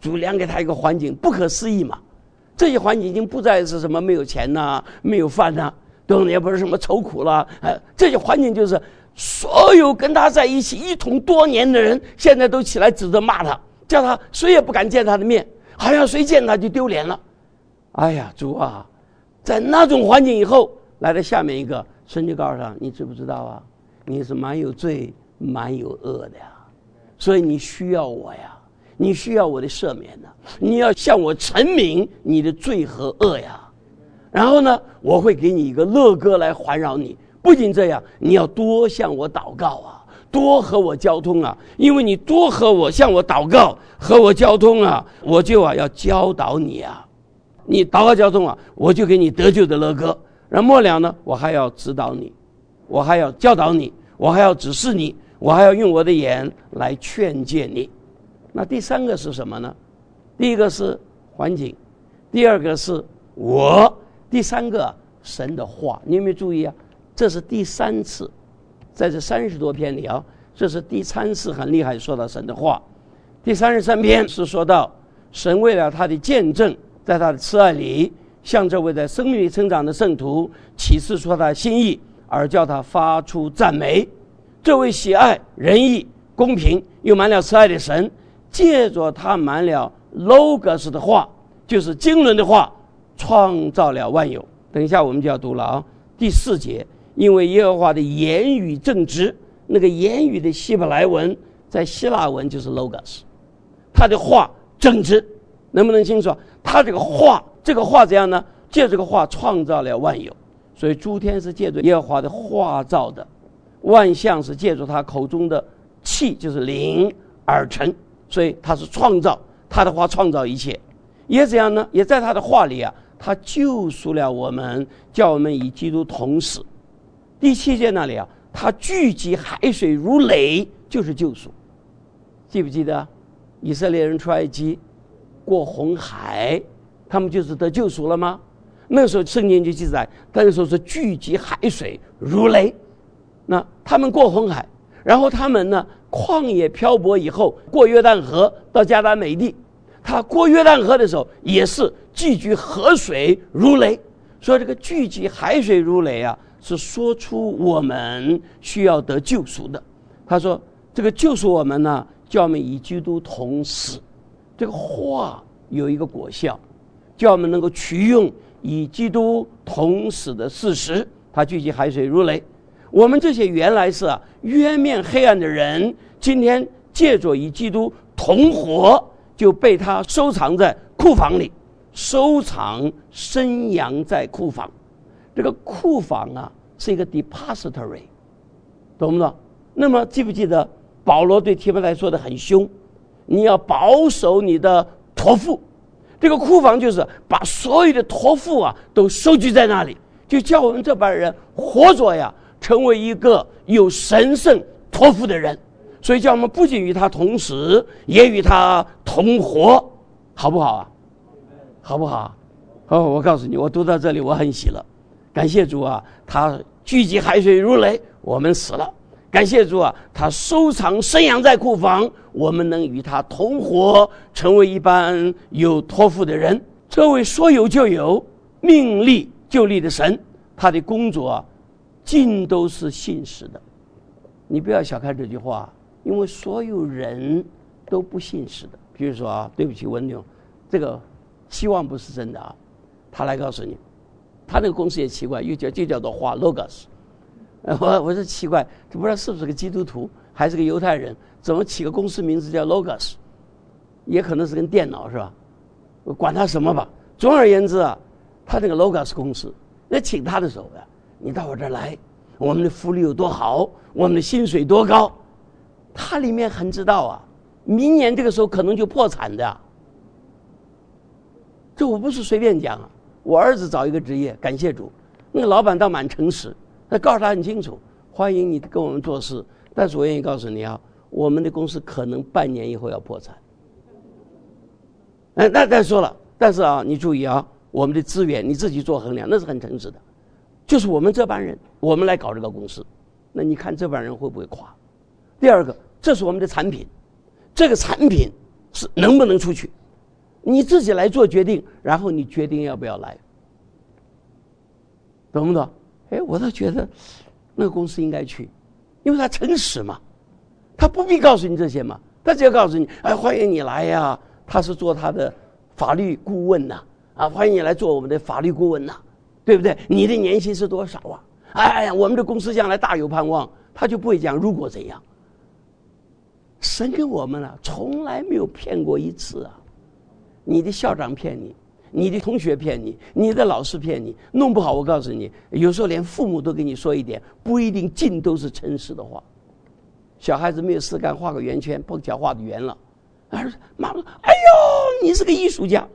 主量给他一个环境，不可思议嘛。这些环境已经不再是什么没有钱呐、没有饭呐，对不对？也不是什么愁苦了，这些环境就是所有跟他在一起一同多年的人，现在都起来指责骂他，叫他谁也不敢见他的面，好像谁见他就丢脸了。哎呀，主啊，在那种环境以后，来到下面一个，神就告诉他，你知不知道啊？你是蛮有罪、蛮有恶的呀，所以你需要我呀，你需要我的赦免呢，你要向我陈明你的罪和恶呀。然后呢，我会给你一个乐歌来环绕你。不仅这样，你要多向我祷告啊，多和我交通啊，因为你多向我祷告，和我交通啊，我就要教导你啊。你祷告交通啊，我就给你得救的乐歌。然后末了呢，我还要指导你，我还要教导你，我还要指示你，我还要用我的言来劝诫你。那第三个是什么呢？第一个是环境，第二个是我，第三个神的话。你有没有注意啊？这是第三次，在这30多篇里啊，这是第3次很厉害说到神的话。第33篇是说到神为了他的见证，在他的慈爱里向这位在生命里成长的圣徒启示出他的心意，而叫他发出赞美。这位喜爱仁义公平又满了慈爱的神，借着他满了 logos 的话，就是经纶的话，创造了万有。等一下我们就要读了啊，第4节，因为耶和华的言语正直。那个言语的希伯来文在希腊文就是 logos， 他的话正直，能不能清楚？他这个话怎样呢？借这个话创造了万有，所以诸天是借着耶和华的话造的，万象是借着他口中的气，就是灵而成，所以他是创造，他的话创造一切。也怎样呢？也在他的话里啊，他救赎了我们，叫我们与基督同死。第7节那里啊，他聚集海水如垒，就是救赎。记不记得以色列人出埃及过红海，他们就是得救赎了吗？那时候圣经就记载，那个时候是聚集海水如垒。那他们过红海，然后他们呢旷野漂泊以后，过约旦河到迦南美地，他过约旦河的时候也是聚集河水如垒。所以这个聚集海水如垒啊，是说出我们需要得救赎的。他说这个救赎我们呢，叫我们与基督同死。这个话有一个果效，叫我们能够取用与基督同死的事实。他聚集海水如垒，我们这些原来是渊面黑暗的人，今天借着与基督同活，就被他收藏在库房里，收藏生养在库房。这个库房啊是一个 depository， 懂不懂？那么记不记得保罗对提摩太说的很凶，你要保守你的托付。这个库房就是把所有的托付啊都收集在那里，就叫我们这帮人活着呀，成为一个有神圣托付的人。所以叫我们不仅与他同死，也与他同活，好不好啊？好不好？我告诉你，我读到这里我很喜乐，感谢主啊，他聚集海水如垒，我们死了。感谢主啊，他收藏生养在库房，我们能与他同活，成为一般有托付的人。这位说有就有，命立就立的神，他的工作啊尽都是信实的。你不要小看这句话，因为所有人都不信实的。比如说啊，对不起文勇，这个希望不是真的啊，他来告诉你，他那个公司也奇怪，就叫做话 logos。我是奇怪，不知道是不是个基督徒还是个犹太人，怎么起个公司名字叫 logos？ 也可能是跟电脑是吧？我管他什么吧。总而言之啊，他那个 logos 公司，那请他的时候呀，你到我这儿来，我们的福利有多好，我们的薪水多高，他里面很知道啊，明年这个时候可能就破产的。这我不是随便讲啊，我儿子找一个职业，感谢主，那个老板倒蛮诚实。他告诉他很清楚，欢迎你跟我们做事，但是我愿意告诉你啊，我们的公司可能半年以后要破产。那再说了，但是啊，你注意啊，我们的资源你自己做衡量，那是很诚实的。就是我们这帮人，我们来搞这个公司，那你看这帮人会不会垮？第二个，这是我们的产品，这个产品是能不能出去？ 你自己来做决定，然后你决定要不要来，懂不懂？我倒觉得那个公司应该去，因为他诚实嘛，他不必告诉你这些嘛，他只要告诉你，欢迎你来呀，他是做他的法律顾问呐，欢迎你来做我们的法律顾问呐，对不对？你的年薪是多少啊？哎呀，我们的公司将来大有盼望，他就不会讲如果怎样。神跟我们从来没有骗过一次啊！你的校长骗你，你的同学骗你，你的老师骗你，弄不好我告诉你，有时候连父母都跟你说一点不一定尽都是诚实的话。小孩子没有事干，画个圆圈，碰巧画的圆了，妈妈说：“哎呦，你是个艺术家。”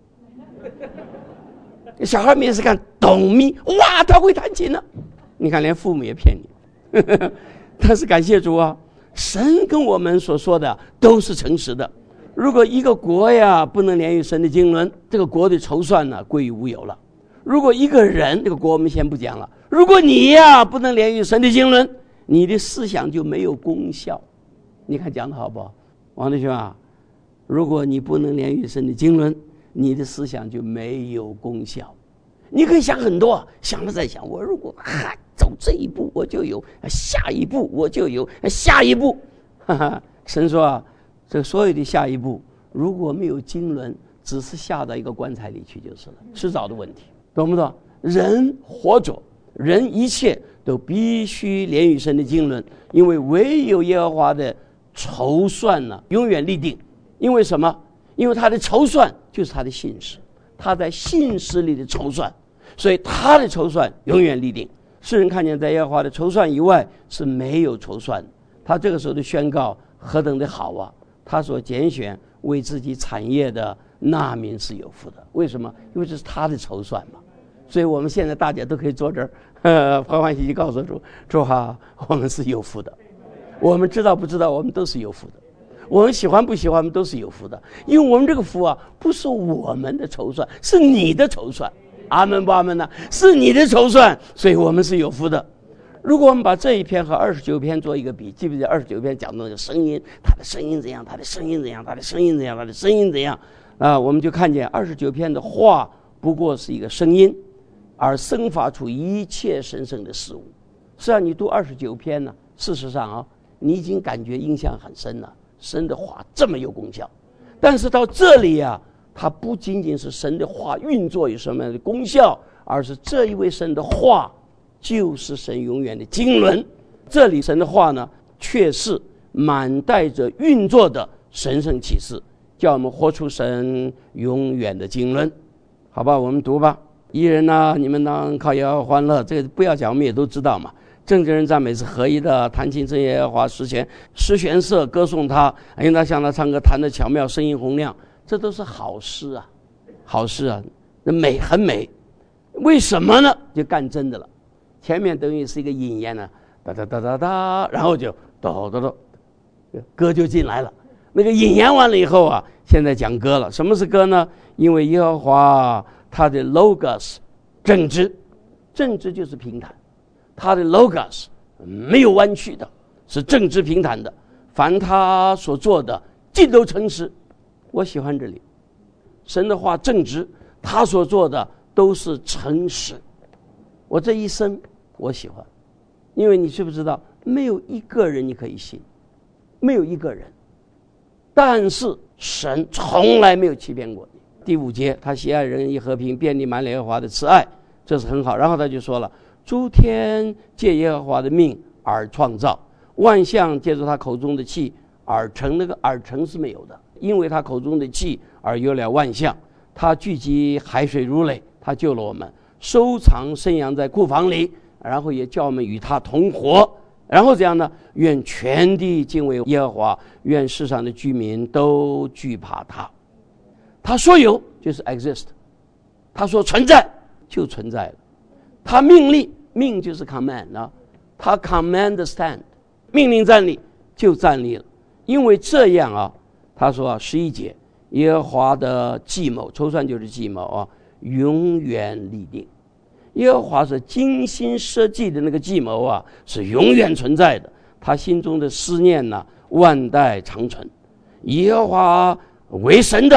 小孩没事干，懂咪，哇，他会弹琴呢。你看，连父母也骗你。但是感谢主啊，神跟我们所说的都是诚实的。如果一个国呀不能连于神的经纶，这个国的筹算呢归于无有了。如果一个人，这个国我们先不讲了，如果你呀不能连于神的经纶，你的思想就没有功效。你看讲的好不好，王弟兄啊？如果你不能连于神的经纶，你的思想就没有功效。你可以想很多，想了再想，我如果走这一步，我就有下一步，我就有下一步。神说啊，这所有的下一步如果没有经纶，只是下到一个棺材里去就是了，迟早的问题，懂不懂？人活着，人一切都必须连于神的经纶，因为唯有耶和华的筹算呢永远立定。因为什么？因为他的筹算就是他的信实，他在信实里的筹算，所以他的筹算永远立定。世人看见在耶和华的筹算以外是没有筹算的。他这个时候的宣告何等的好啊！他所拣选为自己产业的那民是有福的。为什么？因为这是他的筹算嘛。所以我们现在大家都可以坐这儿，欢欢喜喜告诉主哈，我们是有福的。我们知道不知道，我们都是有福的。我们喜欢不喜欢，我们都是有福的。因为我们这个福啊，不是我们的筹算，是你的筹算。阿门不阿门呢？是你的筹算，所以我们是有福的。如果我们把这一篇和29篇做一个比，记不记得29篇讲的那个声音，他的声音怎样，他的声音怎样，他的声音怎样，他的声音怎样啊？我们就看见29篇的话不过是一个声音，而生发出一切神圣的事物。实际上你读29篇呢，事实上啊，你已经感觉印象很深了。神的话这么有功效，但是到这里啊，它不仅仅是神的话运作有什么样的功效，而是这一位神的话就是神永远的经纶。这里神的话呢，却是满带着运作的神圣启示，叫我们活出神永远的经纶。好吧，我们读吧。义人啊，你们当靠耶和华欢乐，这个不要讲，我们也都知道嘛。正直人赞美是合一的，弹琴正耶和华实弦，诗弦瑟歌颂他，因为他向他唱歌弹得巧妙，声音洪亮，这都是好诗啊，好诗啊，那美很美。为什么呢？就干真的了。前面等于是一个引言呢，哒哒哒哒哒，然后就哆哆哆，歌就进来了。那个引言完了以后啊，现在讲歌了。什么是歌呢？因为耶和华他的 logos 正直，正直就是平坦。他的 logos 没有弯曲的，是正直平坦的。凡他所做的尽都诚实。我喜欢这里，神的话正直，他所做的都是诚实。我这一生我喜欢，因为你知不知道，没有一个人你可以信，没有一个人，但是神从来没有欺骗过你。第5节，他喜爱仁义和平，遍地满了耶和华的慈爱，这是很好。然后他就说了，诸天借耶和华的命而创造，万象借着他口中的气而成。那个而成是没有的，因为他口中的气而有了万象。他聚集海水如垒，他救了我们，收藏生养在库房里，然后也叫我们与他同活。然后这样呢，愿全地敬畏耶和华，愿世上的居民都惧怕他。他说有就是 exist， 他说存在就存在了。他命令，命就是 command 啊，他 command stand， 命令站立就站立了。因为这样啊，他说啊，11节，耶和华的计谋，筹算就是计谋啊，永远立定。耶和华是精心设计的那个计谋啊，是永远存在的。他心中的思念呢，万代长存。耶和华为神的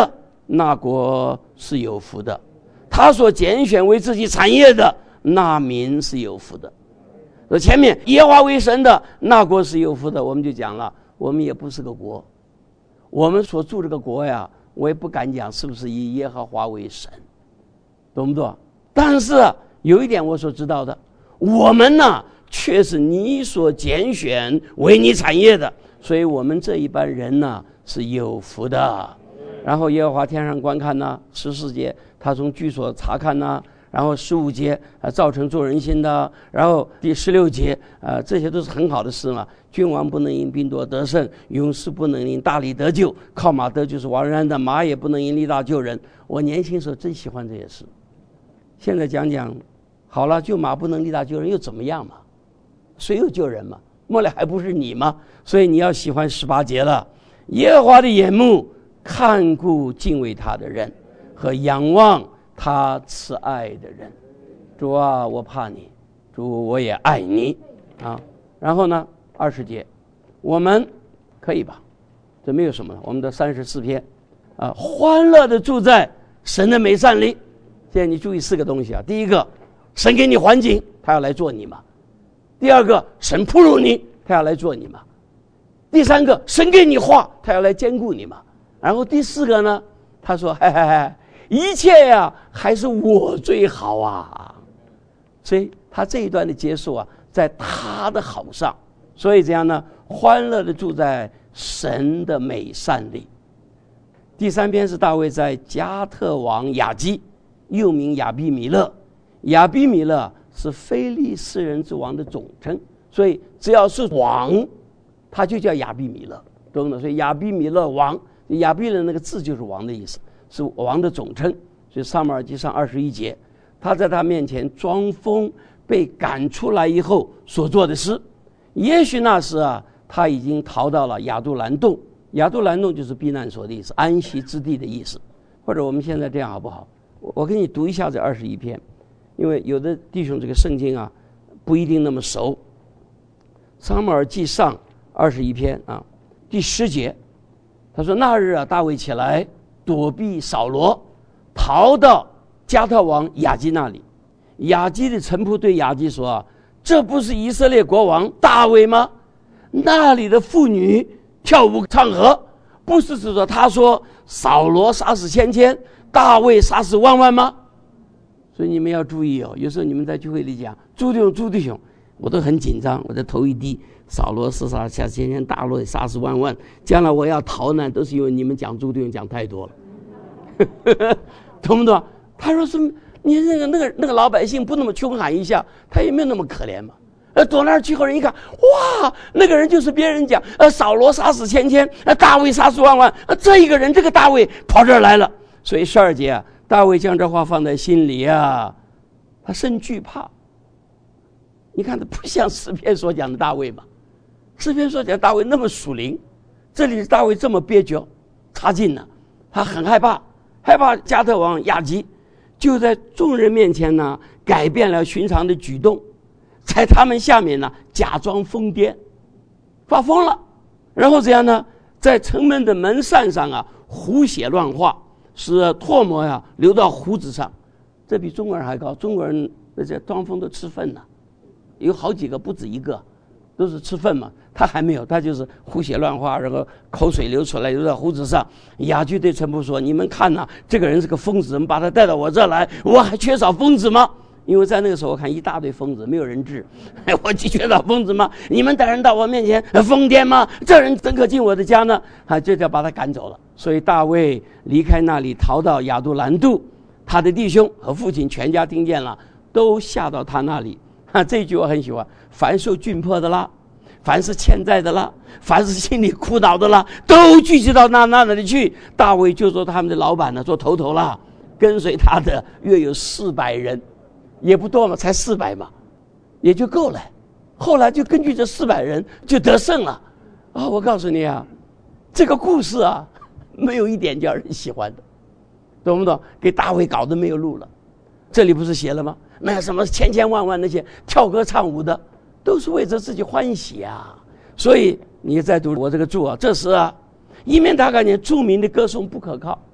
那国是有福的；他所拣选为自己产业的，那民是有福的。前面耶和华为神的，那国是有福的。我们就讲了，我们也不是个国，我们所住这个国呀，我也不敢讲是不是以耶和华为神，懂不懂？但是有一点我所知道的，我们呢却是你所拣选为你产业的，所以我们这一班人呢是有福的。然后耶和华天上观看呢，14节他从居所查看呢，然后15节造成做人心的，然后第16节这些都是很好的事嘛。君王不能因兵多得胜，勇士不能因大力得救，靠马得救是枉然的，马也不能因力大救人。我年轻时候真喜欢这些事，现在讲讲好了，就马不能力大救人又怎么样嘛？谁有救人嘛？末了还不是你吗？所以你要喜欢18节了。耶和华的眼目看顾敬畏他的人和仰望他慈爱的人。主啊，我怕你，主我也爱你啊。然后呢20节我们可以吧，这没有什么，我们的34篇欢乐的住在神的美善里。现在你注意4个东西啊。第一个，神给你环境，他要来做你嘛。第二个，神铺路你，他要来做你嘛。第三个，神给你话，他要来兼顾你嘛。然后第4个呢，他说一切呀还是我最好啊。所以他这一段的结束啊，在他的好上。所以这样呢，欢乐的住在神的美善里。第3篇是大卫在加特王亚基，又名亚比米勒。亚比米勒是非利士人之王的总称，所以只要是王他就叫亚比米勒，懂不懂？所以亚比米勒王，亚比人那个字就是王的意思，是王的总称。所以撒母耳记上21节，他在他面前装疯，被赶出来以后所做的事。也许那时他已经逃到了亚杜兰洞。亚杜兰洞就是避难所的意思，安息之地的意思。或者我们现在这样好不好？我给你读一下这21篇，因为有的弟兄这个圣经不一定那么熟。撒母耳记上21篇第10节，他说那日大卫起来躲避扫罗，逃到加特王亚基那里。亚基的臣仆对亚基说这不是以色列国王大卫吗？那里的妇女跳舞唱和，不是指着他说扫罗杀死千千，大卫杀死万万吗？所以你们要注意有时候你们在聚会里讲朱弟兄，我都很紧张，我的头一低，扫罗是杀千千，大卫杀死万万，将来我要逃难都是因为你们讲朱弟兄讲太多了懂不懂？他说是你那个老百姓不那么穷喊一下，他也没有那么可怜嘛。躲那儿去后人一看，哇，那个人就是别人讲扫罗杀死千千，大卫杀死万万，这一个人这个大卫跑这儿来了。所以12节大卫将这话放在心里他甚惧怕。你看他不像诗篇所讲的大卫嘛，诗篇所讲大卫那么属灵，这里大卫这么蹩脚差劲了，他很害怕加特王亚基，就在众人面前呢改变了寻常的举动，在他们下面呢假装疯癫发疯了。然后这样呢在城门的门扇上胡写乱画，使唾沫流到胡子上。这比中国人还高，中国人这装疯都吃粪呢，有好几个不止一个都是吃粪嘛，他还没有，他就是胡写乱画，然后口水流出来流到胡子上。亚基对臣仆说，你们看这个人是个疯子，我们把他带到我这来，我还缺少疯子吗？因为在那个时候我看一大堆疯子没有人治，我缺少疯子吗？你们带人到我面前疯癫吗？这人怎可进我的家呢？这就把他赶走了。所以大卫离开那里逃到亚杜兰度，他的弟兄和父亲全家听见了，都下到他那里。这一句我很喜欢，凡受窘迫的啦，凡是欠债的啦，凡是心里苦恼的啦，都聚集到那里去。大卫就做他们的老板做头啦，跟随他的约有400人，也不多嘛，才400嘛，也就够了。后来就根据这400人就得胜了我告诉你这个故事没有一点叫人喜欢的，懂不懂？给大卫搞得没有路了。这里不是写了吗？那什么千千万万那些跳歌唱舞的，都是为着自己欢喜所以你再读我这个注这时一面他看见著名的歌颂不可靠，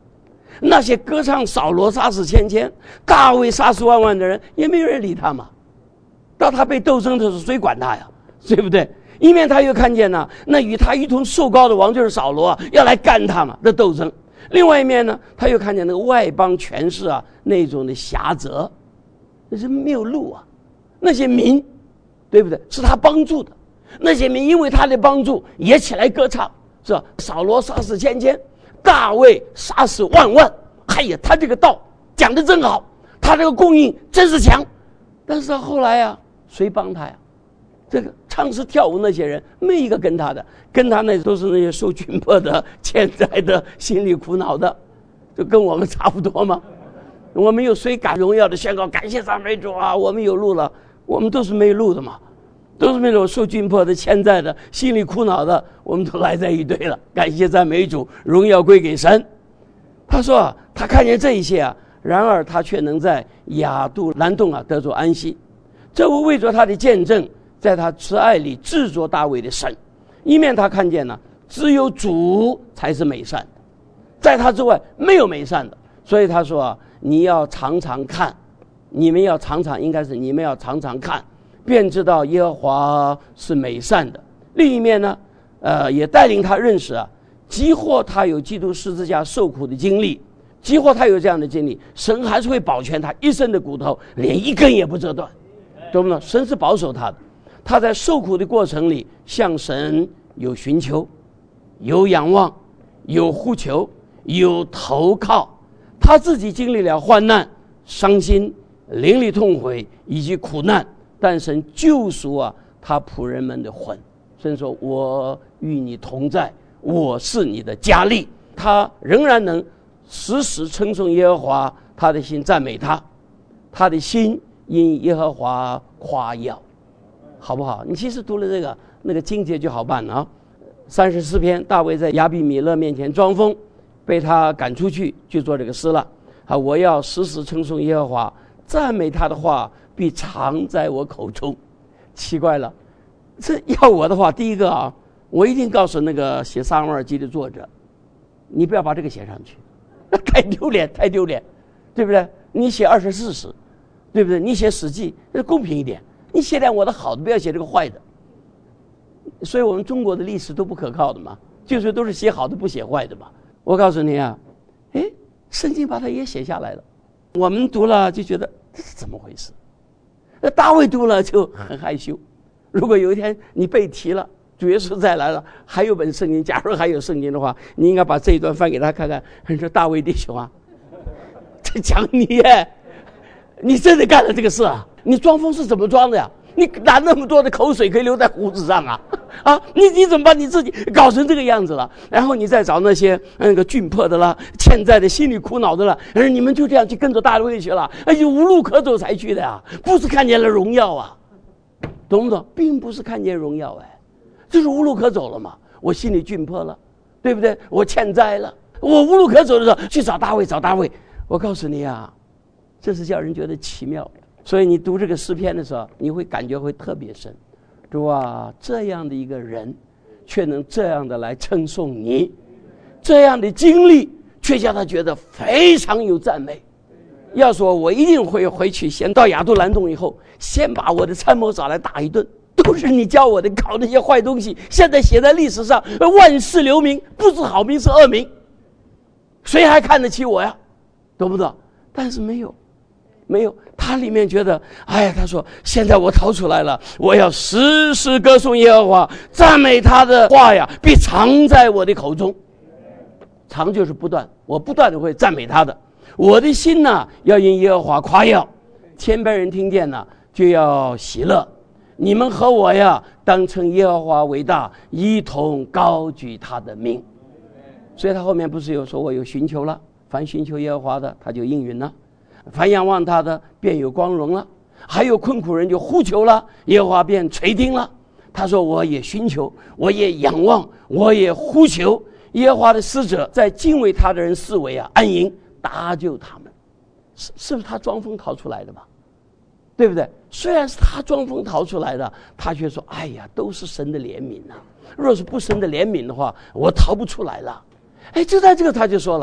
那些歌唱扫罗杀死千千，大卫杀死万万的人，也没有人理他嘛。到他被斗争的时候，谁管他呀？对不对？一面他又看见呢，那与他一同受膏的王就是扫罗要来干他嘛的斗争。另外一面呢，他又看见那个外邦权势啊那种的狭窄，那是没有路啊。那些民，对不对？是他帮助的，那些民因为他的帮助也起来歌唱，是吧？扫罗杀死千千，大卫杀死万万。哎呀，他这个道讲得真好，他这个供应真是强。但是后来啊，谁帮他呀？这个唱诗跳舞那些人没一个跟他的，跟他那都是那些受窘迫的、欠债的、心里苦恼的，就跟我们差不多嘛。我们有谁敢荣耀的宣告感谢赞美主啊？我们有路了，我们都是没路的嘛，都是那种受窘迫的、欠债的、心里苦恼的，我们都来在一堆了。感谢赞美主，荣耀归给神。他说他看见这一切啊，然而他却能在亚杜兰洞啊得着安息。这为着他的见证，在他慈爱里制作大卫的神。一面他看见呢，只有主才是美善的，在他之外没有美善的。所以他说啊，你要常常看，你们要常常，应该是你们要常常看，便知道耶和华是美善的。另一面呢，也带领他认识啊，即或他有基督十字架受苦的经历，即或他有这样的经历，神还是会保全他一生的骨头，连一根也不折断，懂不懂？神是保守他的。他在受苦的过程里，向神有寻求，有仰望，有呼求，有投靠。他自己经历了患难、伤心、淋漓痛悔以及苦难，但神救赎啊他仆人们的魂。神说：“我与你同在，我是你的加力。”他仍然能时时称颂耶和华，他的心赞美他，他的心因耶和华夸耀，好不好？你其实读了这个那个经节就好办了啊。34篇，大卫在亚比米勒面前装疯，被他赶出去，就做这个诗了啊！我要时时称颂耶和华，赞美他的话必常在我口中。奇怪了，这要我的话，第一个啊，我一定告诉那个写撒母耳记的作者，你不要把这个写上去，太丢脸，太丢脸，对不对？你写24史，对不对？你写史记，公平一点，你写点我的好的，不要写这个坏的。所以我们中国的历史都不可靠的嘛，就是都是写好的不写坏的嘛。我告诉你啊，圣经把它也写下来了，我们读了就觉得这是怎么回事？那大卫读了就很害羞。如果有一天你被提了，主耶稣再来了，还有本圣经，假如还有圣经的话，你应该把这一段翻给他看看。他说：“大卫弟兄啊，这讲你耶，你真的干了这个事啊？你装疯是怎么装的呀？你拿那么多的口水可以流在胡子上啊？你怎么把你自己搞成这个样子了？然后你再找那些那个窘迫的啦、欠债的、心里苦恼的了，而你们就这样去跟着大卫去了，无路可走才去的呀，不是看见了荣耀啊，懂不懂？并不是看见荣耀，就是无路可走了嘛。我心里窘迫了，对不对？我欠债了，我无路可走的时候去找大卫，找大卫。我告诉你啊，这是叫人觉得奇妙的。所以你读这个诗篇的时候，你会感觉会特别深。主啊，这样的一个人却能这样的来称颂你，这样的经历却叫他觉得非常有赞美。要说我一定会回去，先到亚杜兰洞以后，先把我的参谋找来打一顿，都是你教我的，搞那些坏东西，现在写在历史上，万世留名，不是好名是恶名，谁还看得起我呀？懂不懂？但是没有，他里面觉得，他说现在我逃出来了，我要时时歌颂耶和华，赞美他的话呀，必常在我的口中。常就是不断，我不断的会赞美他的。我的心呢，要因耶和华夸耀，千百人听见呢，就要喜乐。你们和我呀，当称耶和华为大，一同高举他的名。所以他后面不是有说我有寻求了，凡寻求耶和华的，他就应允了。凡仰望他的，便有光荣了。还有困苦人就呼求了，耶和华便垂听了。他说我也寻求，我也仰望，我也呼求。耶和华的使者在敬畏他的人四围安营，搭救他们。是不是他装疯逃出来的吧？对不对？虽然是他装疯逃出来的，他却说都是神的怜悯若是不神的怜悯的话，我逃不出来了。就在这个他就说了，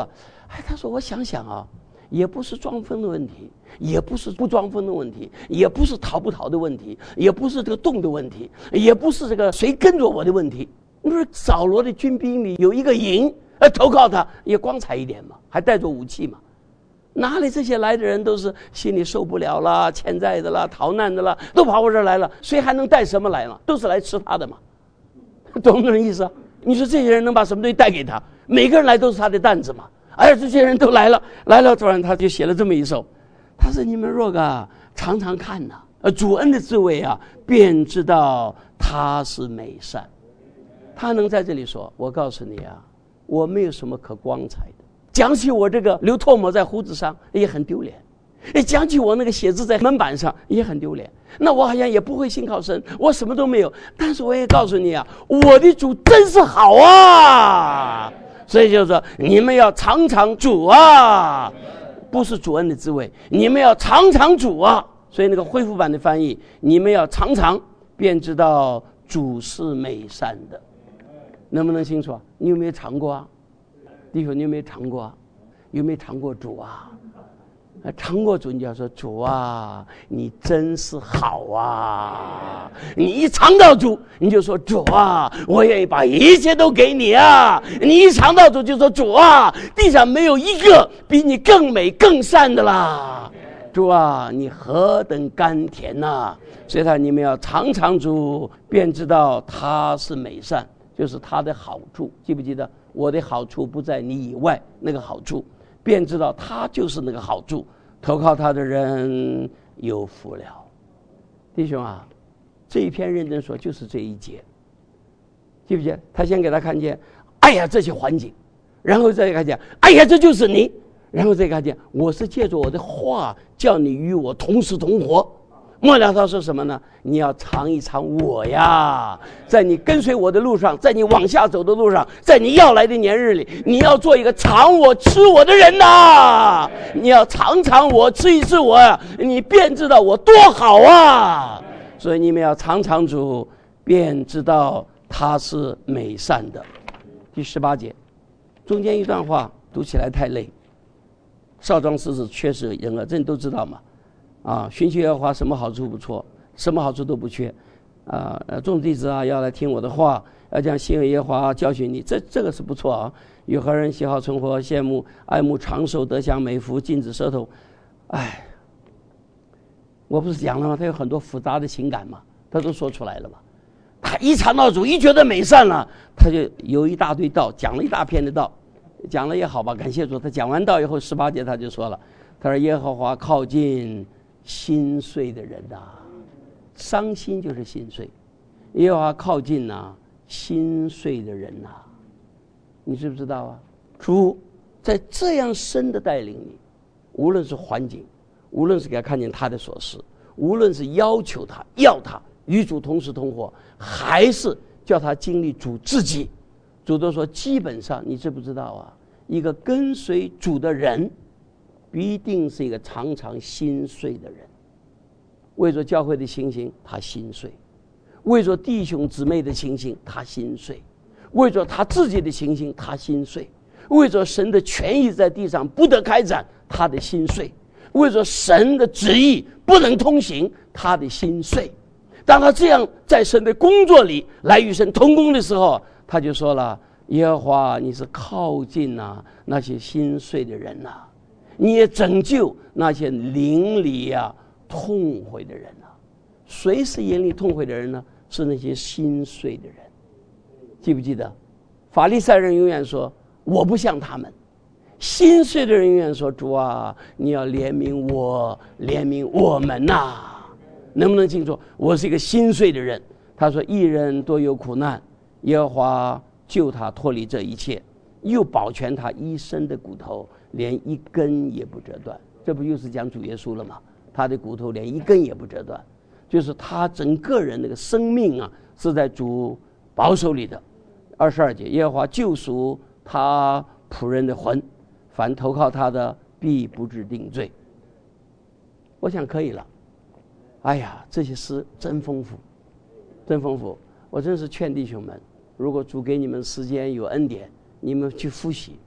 他说我想想啊，也不是装疯的问题，也不是不装疯的问题，也不是逃不逃的问题，也不是这个动的问题，也不是这个谁跟着我的问题。你说扫罗的军兵里有一个营，投靠他也光彩一点嘛，还带着武器嘛。哪里这些来的人都是心里受不了啦、欠债的啦、逃难的啦，都跑我这儿来了，谁还能带什么来呢？都是来吃他的嘛，懂不懂意思啊？你说这些人能把什么东西带给他？每个人来都是他的担子嘛。哎呀，这些人都来了，突然他就写了这么一首，他说：“你们若常常看呐，主恩的滋味啊，便知道他是美善。”他能在这里说，我告诉你啊，我没有什么可光彩的。讲起我这个留唾沫在胡子上也很丢脸，讲起我那个写字在门板上也很丢脸。那我好像也不会信靠神，我什么都没有。但是我也告诉你啊，我的主真是好啊！所以就是说，你们要尝尝主啊，不是主恩的滋味，你们要尝尝主啊。所以那个恢复版的翻译，你们要尝尝，便知道主是美善的。能不能清楚啊？你有没有尝过啊？弟兄，你有没有尝过啊？有没有尝过主啊？尝过主，你就要说主啊，你真是好啊！你一尝到主，你就说主啊，我愿意把一切都给你啊！你一尝到主，就说主啊，地上没有一个比你更美更善的啦！主啊，你何等甘甜呐！所以他你们要尝尝主，便知道他是美善，就是他的好处。记不记得？我的好处不在你以外，那个好处便知道他就是那个好处，投靠他的人有福了。弟兄啊，这一篇认真说就是这一节，记不记得？他先给他看见，哎呀这些环境，然后再看见，哎呀这就是你，然后再看见我是借着我的话叫你与我同时同活。末了他说什么呢？你要尝一尝我呀，在你跟随我的路上，在你往下走的路上，在你要来的年日里，你要做一个尝我吃我的人呐！你要尝尝我，吃一吃我呀，你便知道我多好啊！所以你们要尝尝主，便知道他是美善的。第18节中间一段话读起来太累，少壮士子确实人了，这你都知道嘛。寻求耶和华什么好处不错，什么好处都不缺。众弟子啊，要来听我的话，要将心为耶和华教训你，这个是不错啊。与何人喜好存活，羡慕爱慕长寿，得享美福，禁止舌头。哎，我不是讲了吗？他有很多复杂的情感嘛，他都说出来了嘛。他一尝到主，一觉得美善了，他就有一大堆道，讲了一大篇的道，讲了也好吧，感谢主。他讲完道以后，18节他就说了，他说耶和华靠近心碎的人呐，伤心就是心碎。耶和华靠近呐，心碎的人呐，你知不知道啊？主在这样深的带领你，无论是环境，无论是给他看见他的所示，无论是要求他要他与主同时同活，还是叫他经历主自己，主都说基本上你知不知道啊？一个跟随主的人必定是一个常常心碎的人。为着教会的情形他心碎，为着弟兄姊妹的情形他心碎，为着他自己的情形他心碎，为着神的权益在地上不得开展他的心碎，为着神的旨意不能通行他的心碎。当他这样在神的工作里来与神同工的时候，他就说了，耶和华你是靠近那些心碎的人你也拯救那些灵里痛悔的人谁是眼里痛悔的人呢？是那些心碎的人。记不记得法利赛人永远说我不像他们，心碎的人永远说主啊，你要怜悯我，怜悯我们能不能清楚？我是一个心碎的人。他说义人多有苦难，耶和华救他脱离这一切，又保全他一身的骨头，连一根也不折断。这不就是讲主耶稣了吗？他的骨头连一根也不折断，就是他整个人那个生命是在主保守里的。22节耶和华救赎他仆人的魂，凡投靠他的必不致定罪。我想可以了。哎呀，这些诗真丰富，真丰富。我真是劝弟兄们，如果主给你们时间有恩典，你们去复习，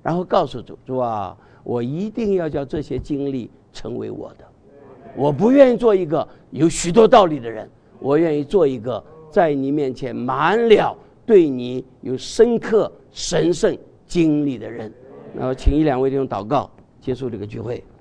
然后告诉主，主啊，我一定要叫这些经历成为我的。我不愿意做一个有许多道理的人，我愿意做一个在你面前满了对你有深刻神圣经历的人。然后请一两位弟兄祷告，结束这个聚会。